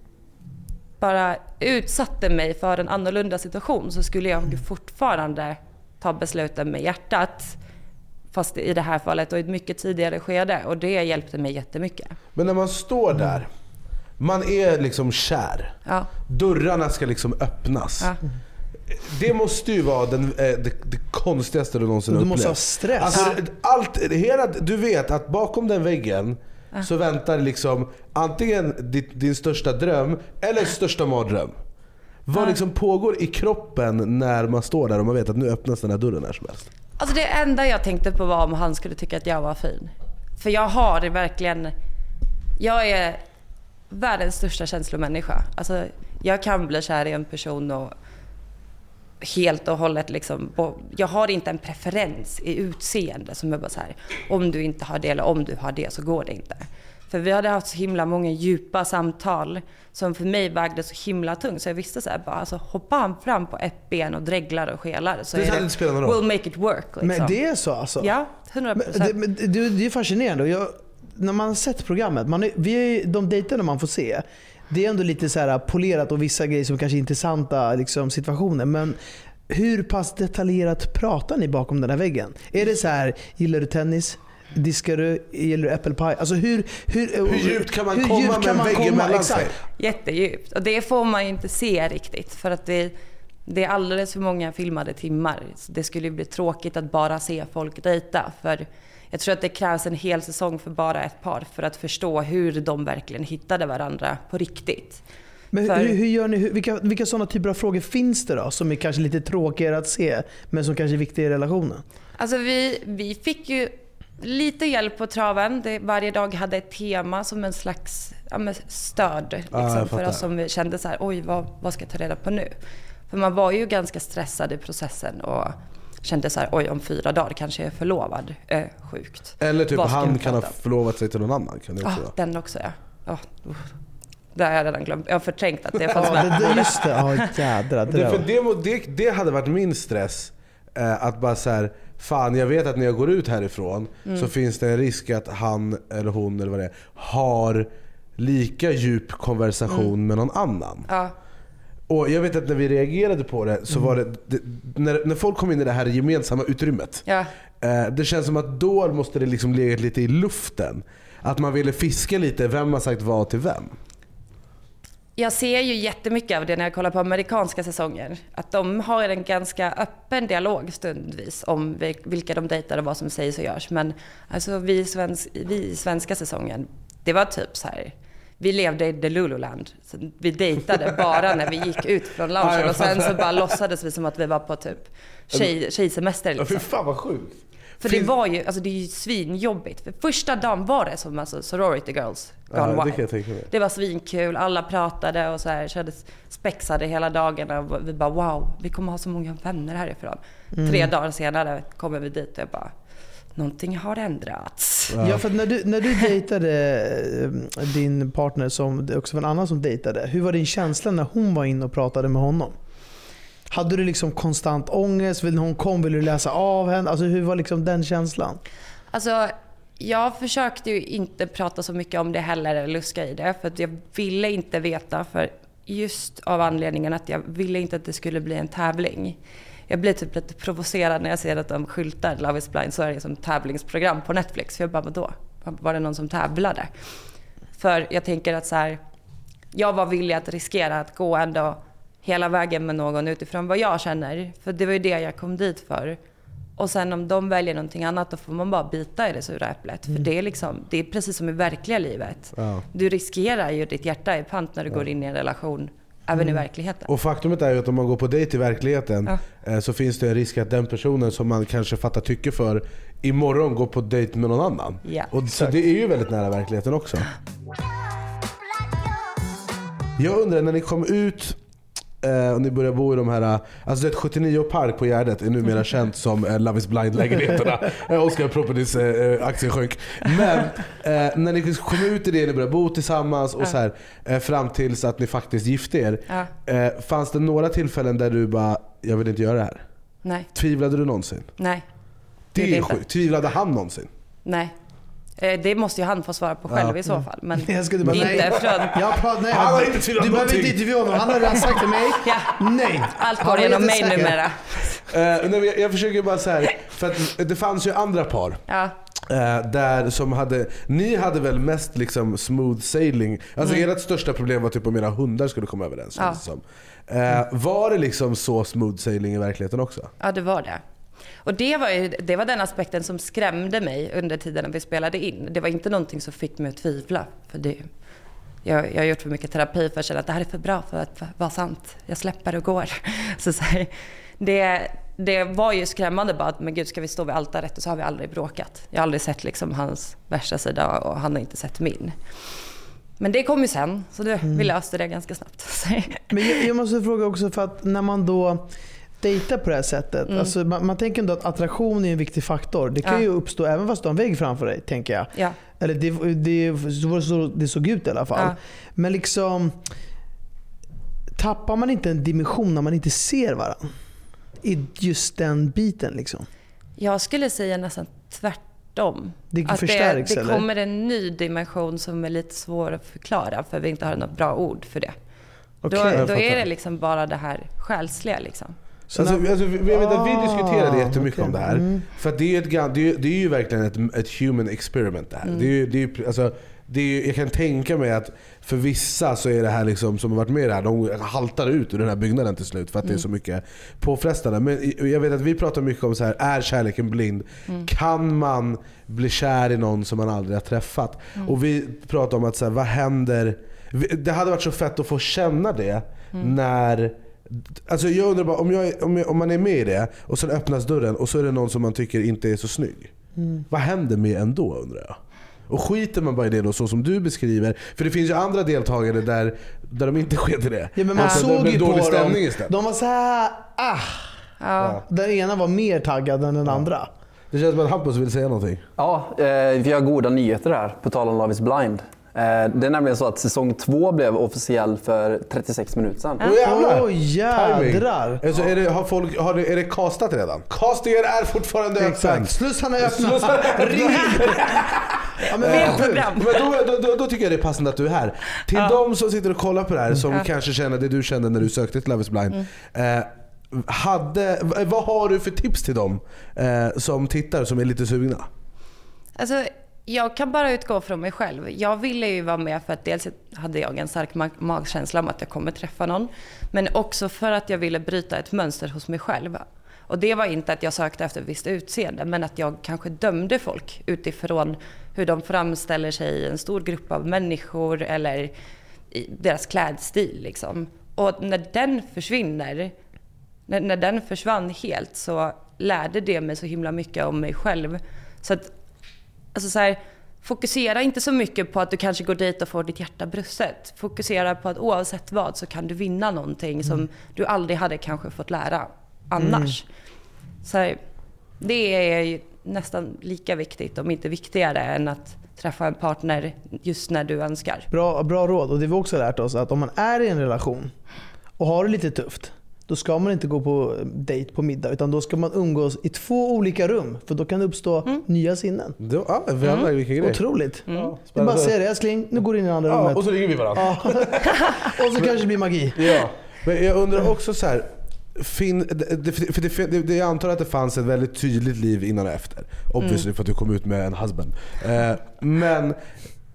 bara utsatte mig för en annorlunda situation så skulle jag fortfarande ta besluten med hjärtat, fast i det här fallet och i ett mycket tidigare skede, och det hjälpte mig jättemycket. Men när man står där, man är liksom kär. Ja. Dörrarna ska liksom öppnas. Ja. Det måste ju vara den, det, det konstigaste du någonsin upplevt. Du måste ha stress. Alltså, allt, hela, du vet att bakom den väggen ja. så väntar liksom antingen din, din största dröm eller största mardröm. Vad liksom pågår i kroppen när man står där och man vet att nu öppnas den här dörren här som helst? Alltså det enda jag tänkte på var om han skulle tycka att jag var fin. För jag har verkligen... Jag är världens största känslomänniska. Alltså jag kan bli kär i en person och helt och hållet liksom... Jag har inte en preferens i utseende som är bara så här, om du inte har det eller om du har det så går det inte. För vi hade haft så himla många djupa samtal som för mig vägde så himla tungt. Så jag visste så här, bara alltså, hoppa han fram på ett ben och dreglar och skelar. Så det är det, we'll make it work. Liksom. Men det är så alltså? Ja, hundra procent. Men det, men det, det är fascinerande. Jag, när man har sett programmet, man är, vi är, de dejterna man får se, det är ändå lite så här polerat och vissa grejer som kanske är intressanta liksom, situationer. Men hur pass detaljerat pratar ni bakom den här väggen? Är det så här, gillar du tennis? Diskar du, gillar du apple pie? Alltså hur, hur, hur djupt kan man hur komma med en vägg mellan sig? Jättedjupt. Och det får man ju inte se riktigt. För att det, det är alldeles för många filmade timmar. Så det skulle bli tråkigt att bara se folk dejta. För jag tror att det krävs en hel säsong för bara ett par för att förstå hur de verkligen hittade varandra på riktigt. Men för... hur, hur gör ni, vilka, vilka sådana typer av frågor finns det då som är kanske lite tråkigare att se men som kanske är viktiga i relationen? Alltså vi, vi fick ju lite hjälp på traven. Det, varje dag hade ett tema som en slags ja, stöd liksom, ah, för oss som vi kände så här, oj vad, vad ska jag ta reda på nu? För man var ju ganska stressad i processen och kände så här, oj om fyra dagar kanske jag är förlovad. Äh, sjukt. Eller typ han kan ha förlovat sig till någon annan. Kan det också ah, den också ja. Oh, det har jag redan glömt. Jag har förträngt att det fanns med. Ja, just det. Ja, jädra. Det, för det, det, det hade varit min stress. Eh, att bara så här, fan jag vet att när jag går ut härifrån mm. så finns det en risk att han eller hon eller vad det är har lika djup konversation mm. med någon annan. Ja. Och jag vet att när vi reagerade på det så mm. var det, det när, när folk kom in i det här gemensamma utrymmet ja. eh, det känns som att då måste det liksom ligga lite i luften. Att man ville fiska lite, vem har sagt vad till vem? Jag ser ju jättemycket av det när jag kollar på amerikanska säsonger. Att de har en ganska öppen dialog stundvis om vilka de dejtar och vad som sägs och görs. Men alltså vi, svensk, vi i svenska säsongen, det var typ så här. Vi levde i The Lululand. Så vi dejtade bara när vi gick ut från loungen. Och sen så bara låtsades vi som att vi var på typ tjej, tjejsemester. Liksom. Fy fan vad sjukt. För det var ju, alltså det är ju svinjobbigt. För första dagen var det som alltså sorority girls gone ja, wild. Det, det var svinkul, alla pratade och så här körde spexade hela dagen och vi bara wow, vi kommer ha så många vänner härifrån. Mm. Tre dagar senare kommer vi dit och jag bara någonting har ändrats. Ja, ja för när du när du dejtade din partner som det också var en annan som dejtade. Hur var din känsla när hon var inne och pratade med honom? Hade du liksom konstant ångest? När hon kom ville du läsa av henne? Alltså hur var liksom den känslan? Alltså jag försökte ju inte prata så mycket om det heller eller luska i det. För att jag ville inte veta för just av anledningen att jag ville inte att det skulle bli en tävling. Jag blir typ lite provocerad när jag ser att de skyltar Love is blind Sverige som tävlingsprogram på Netflix. För jag bara, vadå? Var det någon som tävlade? För jag tänker att så här, jag var villig att riskera att gå ändå hela vägen med någon utifrån vad jag känner. För det var ju det jag kom dit för. Och sen om de väljer någonting annat, då får man bara bita i det sura äpplet. Mm. För det är, liksom, det är precis som i verkliga livet. Ja. Du riskerar ju ditt hjärta i pant när du ja. går in i en relation, även mm. i verkligheten. Och faktumet är ju att om man går på dejt i verkligheten ja. så finns det en risk att den personen som man kanske fattar tycke för imorgon går på dejt med någon annan. Ja. Och så det är ju väldigt nära verkligheten också. Jag undrar, när ni kom ut Uh, och ni börjar bo i de här, alltså det sjuttionio Park på Gärdet är numera känt som uh, Love is Blind-lägenheterna. uh, Oscar Properties uh, aktie sjönk. Men uh, när ni kom ut i det, ni började bo tillsammans och uh. så här, uh, fram tills att ni faktiskt gifte er, uh. Uh, fanns det några tillfällen där du bara, jag vill inte göra det här? Nej. Tvivlade du någonsin? Nej. Det, det är sjukt. Tvivlade han någonsin? Nej. Det måste ju han få svara på själv ja. i så fall. Men jag skulle bara, inte nej. från... Jag pratar, nej. Han har inte tvivlat du behöver inte intervjua honom. Han har redan sagt till mig. Ja. Nej. Allt går genom mig säker. numera. Uh, nej, jag, jag försöker bara så här, för att det fanns ju andra par. Ja. Uh, där som hade, ni hade väl mest liksom smooth sailing. Alltså mm. ert största problem var typ om era hundar skulle komma överens. Ja. Som. Uh, var det liksom så smooth sailing i verkligheten också? Ja, det var det. Och det var, ju, det var den aspekten som skrämde mig under tiden när vi spelade in. Det var inte någonting som fick mig att tvivla. För det, jag, jag har gjort för mycket terapi för att känna att det här är för bra för att vara sant. Jag släpper och går. Så, så här, det, det var ju skrämmande bara att, men gud, ska vi stå vid altaret och så har vi aldrig bråkat. Jag har aldrig sett liksom hans värsta sida och han har inte sett min. Men det kom ju sen, så det, mm. vi löste det ganska snabbt. Men jag, jag måste fråga också, för att när man då dejta på det här sättet. Mm. Alltså, man, man tänker ändå att attraktion är en viktig faktor. Det kan ja. ju uppstå även fast du har en vägg framför dig, tänker jag. Ja. Eller det, det, det, så, det såg ut i alla fall. Ja. Men liksom, tappar man inte en dimension när man inte ser varandra? I just den biten liksom. Jag skulle säga nästan tvärtom. Det att förstärks, det, det eller? kommer en ny dimension som är lite svår att förklara, för vi inte har något bra ord för det. Okay, då då är det liksom bara det här själsliga liksom. Så alltså, alltså, jag vet att vi diskuterade jättemycket okay. om det här. Mm. För att det är, ett, det, är, det är ju verkligen ett, ett human experiment det här. Mm. Det är, det är, alltså, det är, jag kan tänka mig att för vissa så är det här liksom, som har varit med i det här, de haltar ut ur den här byggnaden till slut för att mm. det är så mycket påfrestande. Men jag vet att vi pratar mycket om så här, är kärleken blind? Mm. Kan man bli kär i någon som man aldrig har träffat? Mm. Och vi pratar om att så här, vad händer? Det hade varit så fett att få känna det mm. när... Alltså jag undrar bara, om, jag, om, jag, om man är med i det och sen öppnas dörren och så är det någon som man tycker inte är så snygg. Mm. Vad händer med ändå, undrar jag? Och skiter man bara i det då, så som du beskriver? För det finns ju andra deltagare där, där de inte sker till det. Ja, men man alltså, såg ju på dem. Istället. De var så här, ah. Ja. Den ena var mer taggad än den ja. andra. Det känns som att Hampus vill säga någonting. Ja, eh, vi har goda nyheter här på tal om Love is Blind. Det är nämligen så att säsong två blev officiell för trettiosex minuter sedan. Åh oh, jävlar! Oh, jädrar. Alltså, är, det, har folk, har det, är det castat redan? Castingen är fortfarande öppen. Slussarna är öppna. Ja, men, men då, då, då, då tycker jag det är passande att du är här. Till ja. de som sitter och kollar på det här, som ja. kanske känner det du kände när du sökte till Love is Blind. Mm. Eh, hade, vad har du för tips till dem eh, som tittar, som är lite sugna? Alltså... Jag kan bara utgå från mig själv. Jag ville ju vara med för att dels hade jag en stark mag- magkänsla om att jag kommer träffa någon. Men också för att jag ville bryta ett mönster hos mig själv. Och det var inte att jag sökte efter ett visst utseende, men att jag kanske dömde folk utifrån hur de framställer sig i en stor grupp av människor eller i deras klädstil. Liksom. Och när den försvinner, när, när den försvann helt, så lärde det mig så himla mycket om mig själv. Så att Alltså så här, fokusera inte så mycket på att du kanske går dit och får ditt hjärta brustet. Fokusera på att oavsett vad så kan du vinna någonting mm. som du aldrig hade kanske fått lära annars. Mm. Så här, det är ju nästan lika viktigt, om inte viktigare, än att träffa en partner just när du önskar. Bra, bra råd. Och det vi också lärt oss, att om man är i en relation och har det lite tufft, då ska man inte gå på dejt på middag, utan då ska man umgås i två olika rum, för då kan det uppstå mm. nya sinnen. Då, ja, mm. vilken grej. Otroligt. Mm. Ja, det är bara att säga det, älskling, nu går du in i det andra ja, rummet. Och så ringer vi varandra. Ja. Och så kanske det blir magi. Ja. Men jag undrar också så här, fin, det, för det, det, det, jag antar att det fanns ett väldigt tydligt liv innan och efter. Obviously mm. för att du kom ut med en husband. Eh, men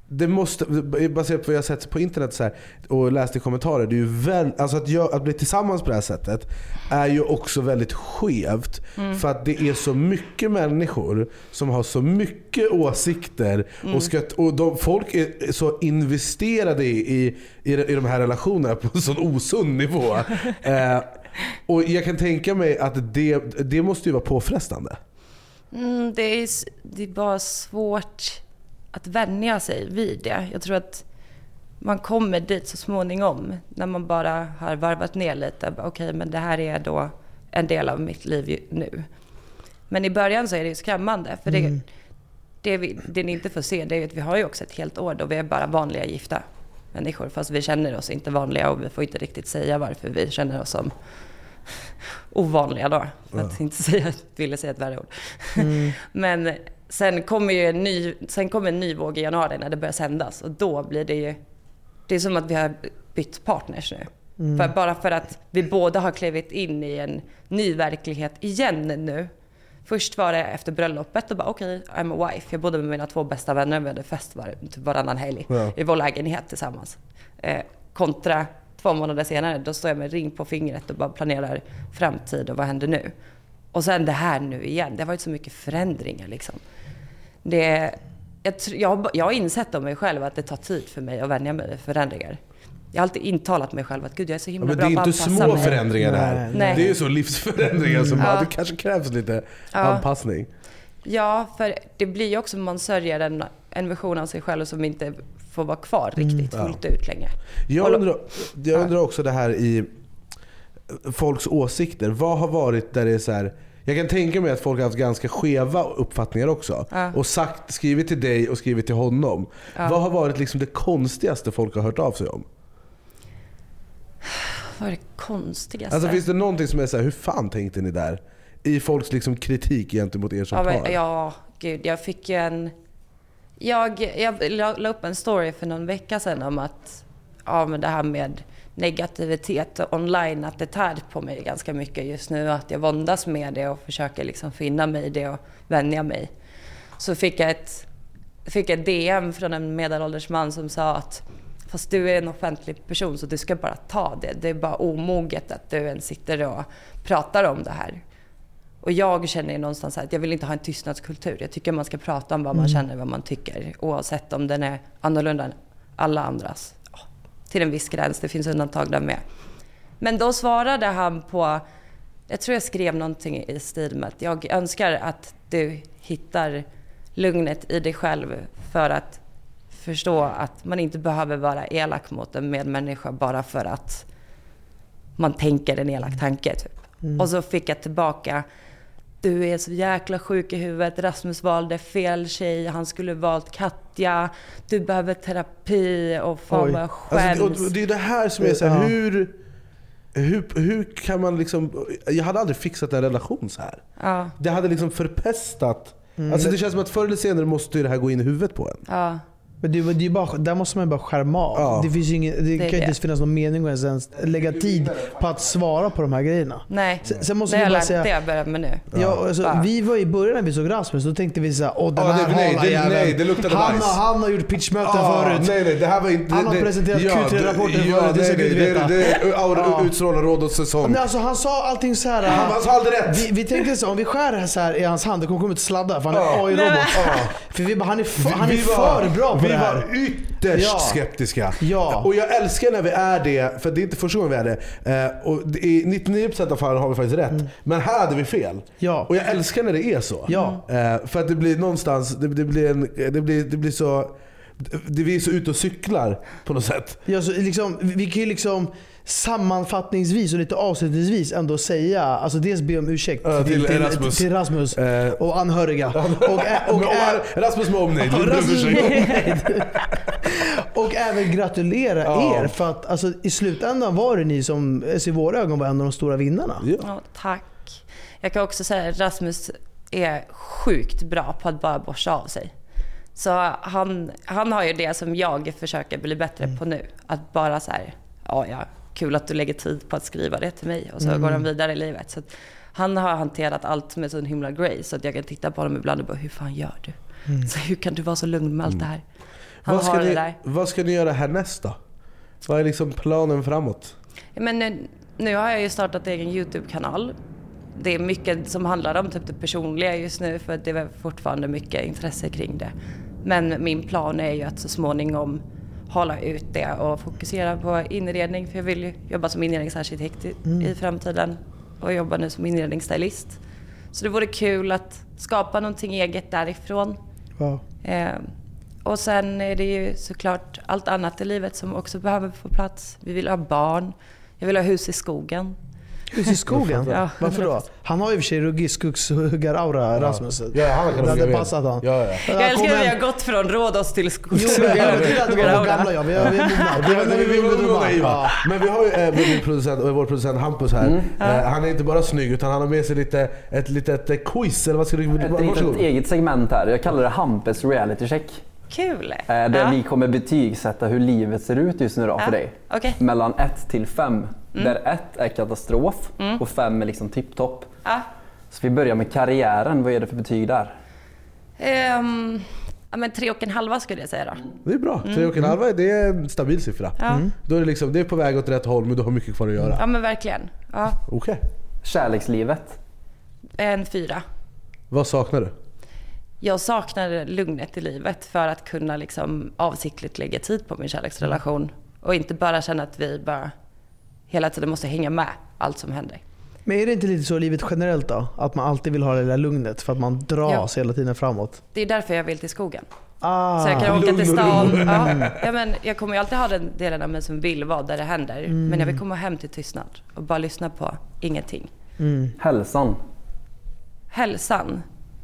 det måste, baserat på vad jag har sett på internet så här, och läst i kommentarer, det är ju väl, alltså att, jag, att bli tillsammans på det här sättet är ju också väldigt skevt. Mm. För att det är så mycket människor som har så mycket åsikter mm. och, ska, och de, folk är så investerade i, i, i de här relationerna på en sån osund nivå. eh, och jag kan tänka mig att det, det måste ju vara påfrestande. Mm, det, är, det är bara svårt att vänja sig vid det. Jag tror att man kommer dit så småningom när man bara har varvat ner lite. Okej, okay, men det här är då en del av mitt liv nu. Men i början så är det ju skrämmande. För mm. det, det, vi, det ni inte får se, det är att vi har ju också ett helt år då vi är bara vanliga gifta människor. Fast vi känner oss inte vanliga och vi får inte riktigt säga varför vi känner oss som ovanliga då. För att ja. inte säga, ville säga ett värre ord. Mm. Men sen kommer ju en ny, sen kommer en ny våg i januari när det börjar sändas. Och då blir det ju, det är som att vi har bytt partners nu. Mm. För bara för att vi båda har klivit in i en ny verklighet igen nu. Först var det efter bröllopet och bara okej, okay, I'm a wife. Jag bodde med mina två bästa vänner, vi hade fest var, typ varannan helg ja. i vår lägenhet tillsammans. Eh, kontra två månader senare, då står jag med ring på fingret och bara planerar framtid och vad händer nu. Och sen det här nu igen, det har varit så mycket förändringar liksom. Det, jag, jag, jag har insett om mig själv att det tar tid för mig att vänja mig vid förändringar. Jag har alltid intalat mig själv att gud, jag är så himla ja, bra på att anpassa mig. Det är inte små förändringar det här. Nej. Det är ju så livsförändringar som mm. bara, det kanske krävs lite ja. anpassning. Ja, för det blir ju också man sörjer en, en version av sig själv som inte får vara kvar riktigt mm. fullt ja. ut länge. Jag undrar, jag undrar också det här i folks åsikter. Vad har varit där det är så här... Jag kan tänka mig att folk har haft ganska skeva uppfattningar också. Ja. Och sagt, skrivit till dig och skrivit till honom. Ja. Vad har varit liksom det konstigaste folk har hört av sig om? Vad är det konstigaste? Alltså finns det någonting som är så här, hur fan tänkte ni där? I folks liksom kritik gentemot er som ja, par. Men, ja, gud, jag fick ju en... Jag, jag la upp en story för någon vecka sedan om att ja, men det här med negativitet online, att det tär på mig ganska mycket just nu. Att jag våndas med det och försöker liksom finna mig i det och vänja mig. Så fick jag ett, fick ett D M från en medelålders man som sa att fast du är en offentlig person så du ska bara ta det. Det är bara omoget att du ens sitter och pratar om det här. Och jag känner någonstans att jag vill inte ha en tystnadskultur. Jag tycker man ska prata om vad man mm. känner, vad man tycker. Oavsett om den är annorlunda än alla andras. Oh, till en viss gräns, det finns undantag där med. Men då svarade han på, jag tror jag skrev någonting i stil med att jag önskar att du hittar lugnet i dig själv för att förstå att man inte behöver vara elak mot en medmänniska bara för att man tänker en elak tanke. Typ. Mm. Och så fick jag tillbaka, du är så jäkla sjuk i huvudet, Rasmus valde fel tjej, han skulle valt Katja, du behöver terapi och fan vad skäms. Alltså, det är det här som är så här, ja. hur, hur, hur kan man liksom, jag hade aldrig fixat en relation så här. Ja. Det hade liksom förpestat. Mm. Alltså det känns som att förr eller senare måste det här gå in i huvudet på en. Ja. Men det, det är bara, där måste man bara skärma av. Ja. Det, finns ingen, det, det kan inte finnas någon mening att ens lägga tid på att svara på de här grejerna. Nej, sen, sen måste det vi har bara jag säga, lärt det jag börjar med nu. Ja, ja, alltså, ja. Vi var i början när vi såg Rasmus, då tänkte vi såhär, åh den ja, här nej, det, jäveln, nej, det luktade han, bajs. Han har gjort pitchmöten ja, förut. Nej, nej, det här var inte, han har det, presenterat ja, Q tre-rapporten ja, förut, det ska nej, du veta. Det, det, det ja. utstrålar rådets säsong. Men alltså, han sa allting så här. Han, han sa aldrig rätt. Vi, vi tänkte så, om vi skär det här, så här i hans hand, det kommer komma ut sladdar, för han är A I-robot. Ja. För vi bara, han är för, han är för bra på vi det här. Vi var ytterst ja. skeptiska. Ja. Och jag älskar när vi är det, för det är inte första gången vi är det. Eh, och i nittionio procent av fallen har vi faktiskt rätt. Mm. Men här hade vi fel. Ja. Och jag älskar när det är så. Ja. Eh, för att det blir någonstans, det, det, blir, en, det, blir, det blir så, det blir så ute och cyklar på något sätt. Ja, så liksom, vi kan ju liksom sammanfattningsvis och lite avslutningsvis ändå säga, alltså dels be om ursäkt uh, till, till Rasmus, till Rasmus uh, och anhöriga och, och, och ä- Rasmus med omnejd och även gratulera ja. er för att alltså, i slutändan var det ni som i våra ögon var en av de stora vinnarna. Ja. Ja, tack. Jag kan också säga att Rasmus är sjukt bra på att bara borsta av sig. Så han, han har ju det som jag försöker bli bättre mm. på nu, att bara så här, ja ja kul att du lägger tid på att skriva det till mig och så mm. går han vidare i livet. Så att han har hanterat allt med sån himla grace så att jag kan titta på honom ibland och bara, hur fan gör du? Mm. Så hur kan du vara så lugn med allt det här? han vad, ska har det ni, där. vad ska ni göra härnäst då? Vad är liksom planen framåt? Men nu, nu har jag ju startat egen YouTube-kanal. Det är mycket som handlar om typ det personliga just nu för det är fortfarande mycket intresse kring det. Men min plan är ju att så småningom hålla ut det och fokusera på inredning för jag vill ju jobba som inredningsarkitekt i, mm. i framtiden och jobba nu som inredningsstylist. Så det vore kul att skapa någonting eget därifrån. Wow. Eh, och sen är det ju såklart allt annat i livet som också behöver få plats. Vi vill ha barn. Jag vill ha hus i skogen. Hus i skogen? Ja. Varför då? Han har ju för sig ruggig skogshuggar-aura, Rasmus. Ja, han kan det hade passat han. Ja, ja. Jag älskar att vi har gått från Rhodos till skogshuggar. Jo, det var gamla jag. Vi är mogna. Men vi har ju eh, vår, producent, vår producent Hampus här. Mm. Eh, han är inte bara snygg utan han har med sig lite, ett litet quiz. Eller vad ska du, ett litet eget segment här. Jag kallar det Hampus reality check. Kul! Eh, där ja. vi kommer betygsätta hur livet ser ut just nu då ja. för dig. Okay. Mellan ett till fem. Mm. Där ett är katastrof mm. och fem är liksom tipptopp. Ja. Så vi börjar med karriären. Vad är det för betyg där? Um, ja, men tre och en halva skulle jag säga då. Det är bra. Tre och en halva det är en stabil siffra. Ja. Mm. Då är det, liksom, det är på väg åt rätt håll men du har mycket kvar att göra. Ja men verkligen. Ja. Okej. Okay. Kärlekslivet? En fyra. Vad saknar du? Jag saknar lugnet i livet för att kunna liksom avsiktligt lägga tid på min kärleksrelation. Och inte bara känna att vi bara hela tiden måste hänga med allt som händer. Men är det inte lite så i livet generellt då? Att man alltid vill ha det där lugnet för att man dras ja. hela tiden framåt? Det är därför jag vill till skogen. Ah, så jag kan åka till stan. Ja, ja, men jag kommer ju alltid ha den delen av mig som vill vara där det händer. Mm. Men jag vill komma hem till tystnad och bara lyssna på ingenting. Mm. Hälsan? Hälsan?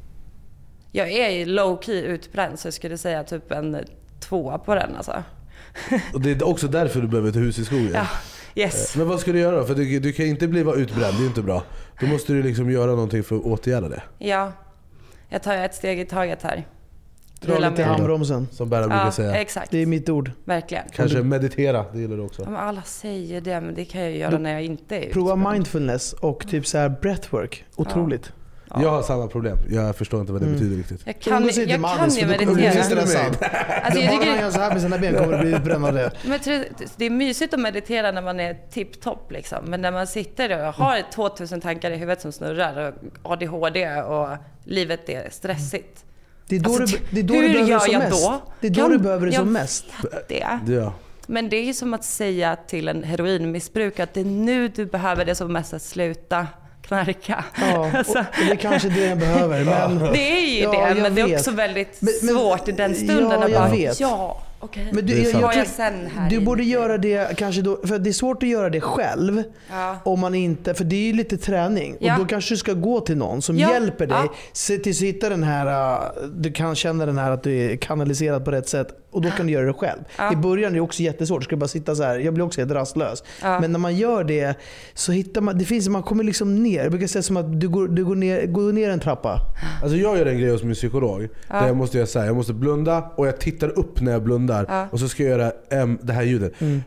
Jag är low-key utbränd så jag skulle säga typ en tvåa på den alltså. Och det är också därför du behöver ett hus i skogen? Ja, yes. Men vad ska du göra då? För du, du kan inte bli utbränd, det är inte bra. Då måste du liksom göra någonting för att åtgärda det. Ja, jag tar ett steg i taget här. Dra lite handbromsen. Som Berra brukar ja, säga. Exakt. Det är mitt ord. Verkligen. Kanske meditera, det gillar du också. Ja, men alla säger det, men det kan jag göra när jag inte är ute. Prova mindfulness och typ så här breathwork. Otroligt. Ja. Jag har samma problem. Jag förstår inte vad det mm. betyder riktigt. Jag kan, jag, jag kan ju meditera. Alltså, jag tycker han gör så här med sina ben kommer det bli utbrännande. Men det är mysigt att meditera när man är tipptopp liksom. Men när man sitter och har tvåtusen tankar i huvudet som snurrar och A D H D och livet är stressigt. Det är då alltså, du, det är då hur du behöver gör som jag mest. då? Det är då kan, du behöver det som mest. Det. Ja. Men det är ju som att säga till en heroinmissbrukare att det är nu du behöver det som mest att sluta knarka. Ja, alltså. och det är kanske det jag behöver. Men, det är ju ja, det, men vet. det är också väldigt men, men, svårt i den stunden. Ja, jag bara, vet. Ja, okej. Okay. Du, jag, jag, jag sen här du borde göra det kanske då, för det är svårt att göra det själv. Ja. Om man inte, för det är ju lite träning. Ja. Och då kanske du ska gå till någon som ja. hjälper dig. Ja. Se till att hitta den här, du kan känna den här att du är kanaliserad på rätt sätt. Och då kan du göra det själv. Ja. I början är det också jättesvårt. Du ska bara sitta så här. Jag blir också helt rastlös. Ja. Men när man gör det så hittar man, det finns, man kommer liksom ner. Jag brukar säga som att du går, du går, ner, går ner en trappa. Alltså jag gör en grej hos min psykolog. Ja. Där jag måste göra så här, jag måste blunda och jag tittar upp när jag blundar. Ja. Och så ska jag göra um, det här ljudet. Mm.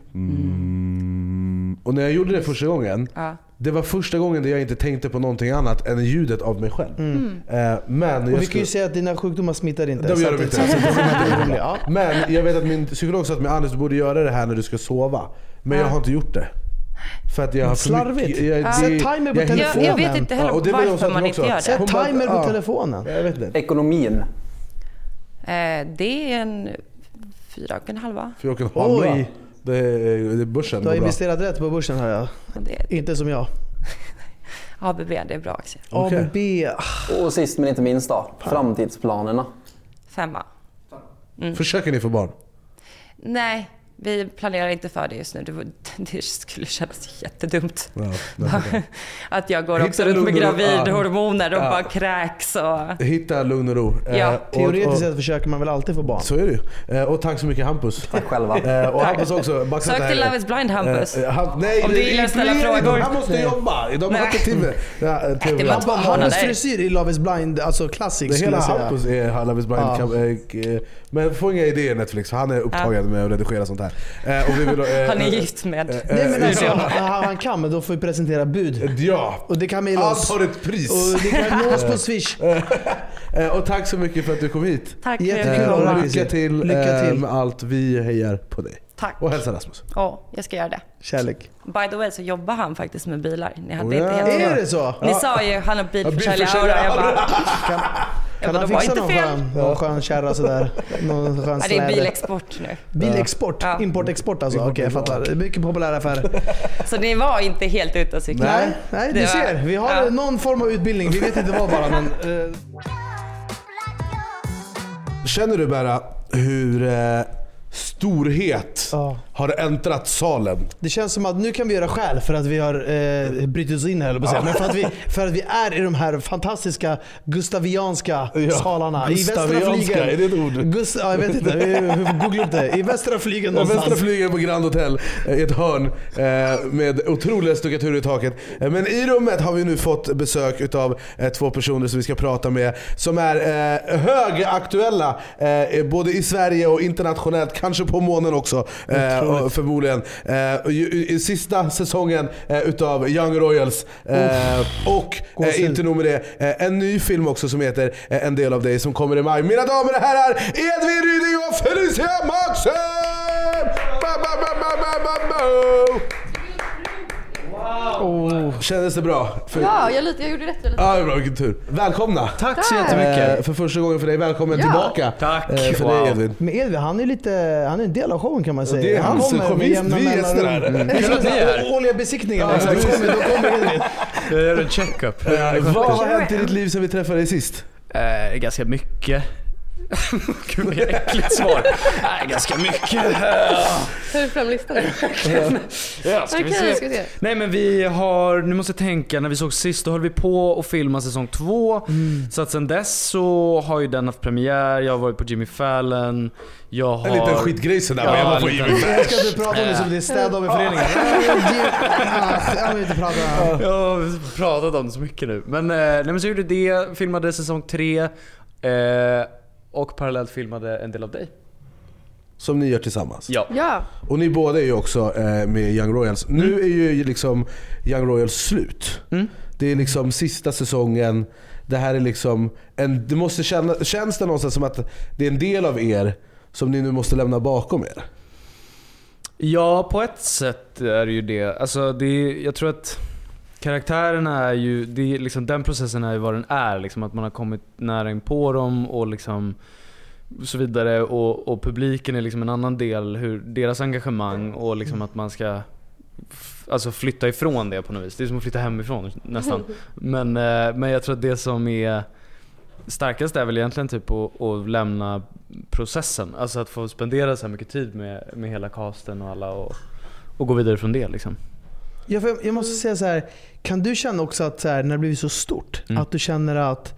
Mm. Och när jag gjorde det första gången. Ja. Det var första gången där jag inte tänkte på någonting annat än ljudet av mig själv. Mm. Uh, men och jag vi ska... kan ju säga att dina sjukdomar smittar inte. De gör de inte. inte. Ja. Men jag vet att min psykolog sa att Anders, du borde göra det här när du ska sova. Men ja. jag har inte gjort det. För att jag har slarvigt. Jag, ja. Sätt timer på jag, telefonen. Jag vet inte heller ja, det varför man inte gör det. Sätt timer på ja. telefonen. Jag vet inte. Ekonomin. Eh, det är en fyra och en halva. Fyra och en halva. Oj. Det är, det är börsen. Du har investerat rätt på börsen här ja. Det... Inte som jag. A B B, det är bra aktier. Okay. A B B. Och sist men inte minst då, framtidsplanerna. Femma. Mm. Försöker ni få barn? Nej, vi planerar inte för det just nu. Det, det skulle kännas jättedumt. Ja, att jag går också runt med gravidhormoner och ja. bara kräks. Och... Hitta lugn och ro. Ja. Eh, Teoretiskt sett försöker man väl alltid få barn. Så är det ju. Eh, och tack så mycket Hampus. Tack själva. Eh, och Hampus också. Sök till Love is blind Hampus. Eh, han, nej, om du gillar att ställa frågor. Han måste jobba. De har inte tid med. Ja, det var två Hampus frisyr i Love is blind, alltså klassisk. Det hela Hampus är Love is blind. Ja. Men få inga idéer Netflix, för han är upptagen ja. med att redigera sånt här. här. Eh, och vi vill, eh, Han är gift med. Eh, Nej, men alltså, ja. han han kan, men då får vi presentera bud. Ja, Och det kan mejla allt oss. har ett pris. Och det kan nå oss på Swish. Eh, och tack så mycket för att du kom hit. Tack för Jättekul att jag att fick ha komma. dig. Lycka till, Lycka till. eh, med allt. Vi hejar på dig. Tack. Och hälsa Rasmus. Ja, jag ska göra det. Kärlek. By the way så jobbar han faktiskt med bilar. Ni hade Oh, inte ja. helt Är det så? Ni sa ju han har bilförsäljare bilförsäljare. Aura. Jag bara, Kan, kan bara, han det var fixa inte någon fel. skön, någon skön kärra sådär? Någon skön ja, det är släde? bilexport nu. Bilexport? Ja. Import-export alltså? Okej, jag fattar. Det är mycket populära affärer. Så ni var inte helt ute och cykla. Nej, nej Det du var- ser. Vi har ja. någon form av utbildning. Vi vet inte vad bara, men... eh, Känner du bara hur eh, storhet Ja. har äntrat salen? Det känns som att nu kan vi göra skäl för att vi har eh, brytt oss in här, eller på att säga. Men för att, vi, för att vi är i de här fantastiska gustavianska Ja, salarna. I västra gustavianska, flygeln. är det ett ord? Gust, ja, jag vet inte, vi vi googlar upp det. I västra flygeln Den någonstans. västra flygeln på Grand Hotel eh, i ett hörn eh, med otroliga stuckaturer i taket. Eh, Men i rummet har vi nu fått besök utav eh, två personer som vi ska prata med som är eh, högaktuella eh, både i Sverige och internationellt, kanske på månen också eh, och förmodligen. Eh, och ju- i, I sista säsongen eh, utav Young Royals eh, och eh, Gåshud. inte nog med det, eh, en ny film också som heter eh, En del av dig som kommer i maj. Mina damer och herrar, Edvin Ryding och Felicia Maxen! Ba, ba, ba, ba, ba, ba, ba. Oh. Kändes det bra? För, Ja, jag, lite, jag gjorde rätt. Lite. Ja, det är bra, vilken tur. Välkomna! Tack så Tack. jättemycket. Eh, för första gången för dig, välkommen Ja. tillbaka. Tack. Eh, för Wow. dig Edvin. Men Edvin, han är lite, han är en del av showen kan man säga. Det är hans show, med visst, jämna vi är gäster mellanrum. här. Mm. Det är som Kul att ni är här. å- årliga besiktningen. Ja, liksom. Då exakt. kommer, då kommer Edvin. Jag gör en check-up. Eh, vad har hänt i ditt liv sedan vi träffade dig sist? Eh, ganska mycket. Gud vilket äckligt svar. Nej, ganska mycket. Ta ut fram listan. Ja, ska vi Okej, se. ska vi se. Nej men vi har, nu måste jag tänka, när vi såg sist då höll vi på att filma säsong två. Så att sen dess så har ju den haft premiär, jag har varit på Jimmy Fallon. Jag har... En liten skitgrej sådär, Ja, men jag var på en liten- Jimmy Fallon. Jag ska inte prata om det som det är städ av i föreningen. Jag vill inte prata. Jag har pratat om det så mycket nu. Men, eh, nej, men så gjorde det, filmade säsong tre eh, och parallellt filmade En del av dig. Som ni gör tillsammans. Ja. Ja, Och ni båda är ju också eh, med Young Royals. Nu är ju liksom Young Royals slut. Mm. Det är liksom sista säsongen. Det här är liksom en, det måste känna, känns det någonstans som att det är en del av er som ni nu måste lämna bakom er? Ja, på ett sätt är det ju det. Alltså, det är, jag tror att karaktärerna är ju, det är liksom, den processen är ju vad den är. Liksom, att man har kommit nära in på dem och liksom så vidare. Och, och publiken är liksom en annan del, hur deras engagemang och liksom att man ska f- alltså flytta ifrån det på något vis. Det är som att flytta hemifrån nästan. Men, eh, men jag tror att det som är starkast är väl egentligen typ att, att lämna processen. Alltså att få spendera så här mycket tid med, med hela casten och alla och, och gå vidare från det liksom. Jag, får- jag måste säga så här, kan du känna också att så här, när det blir så stort, Mm. att du känner att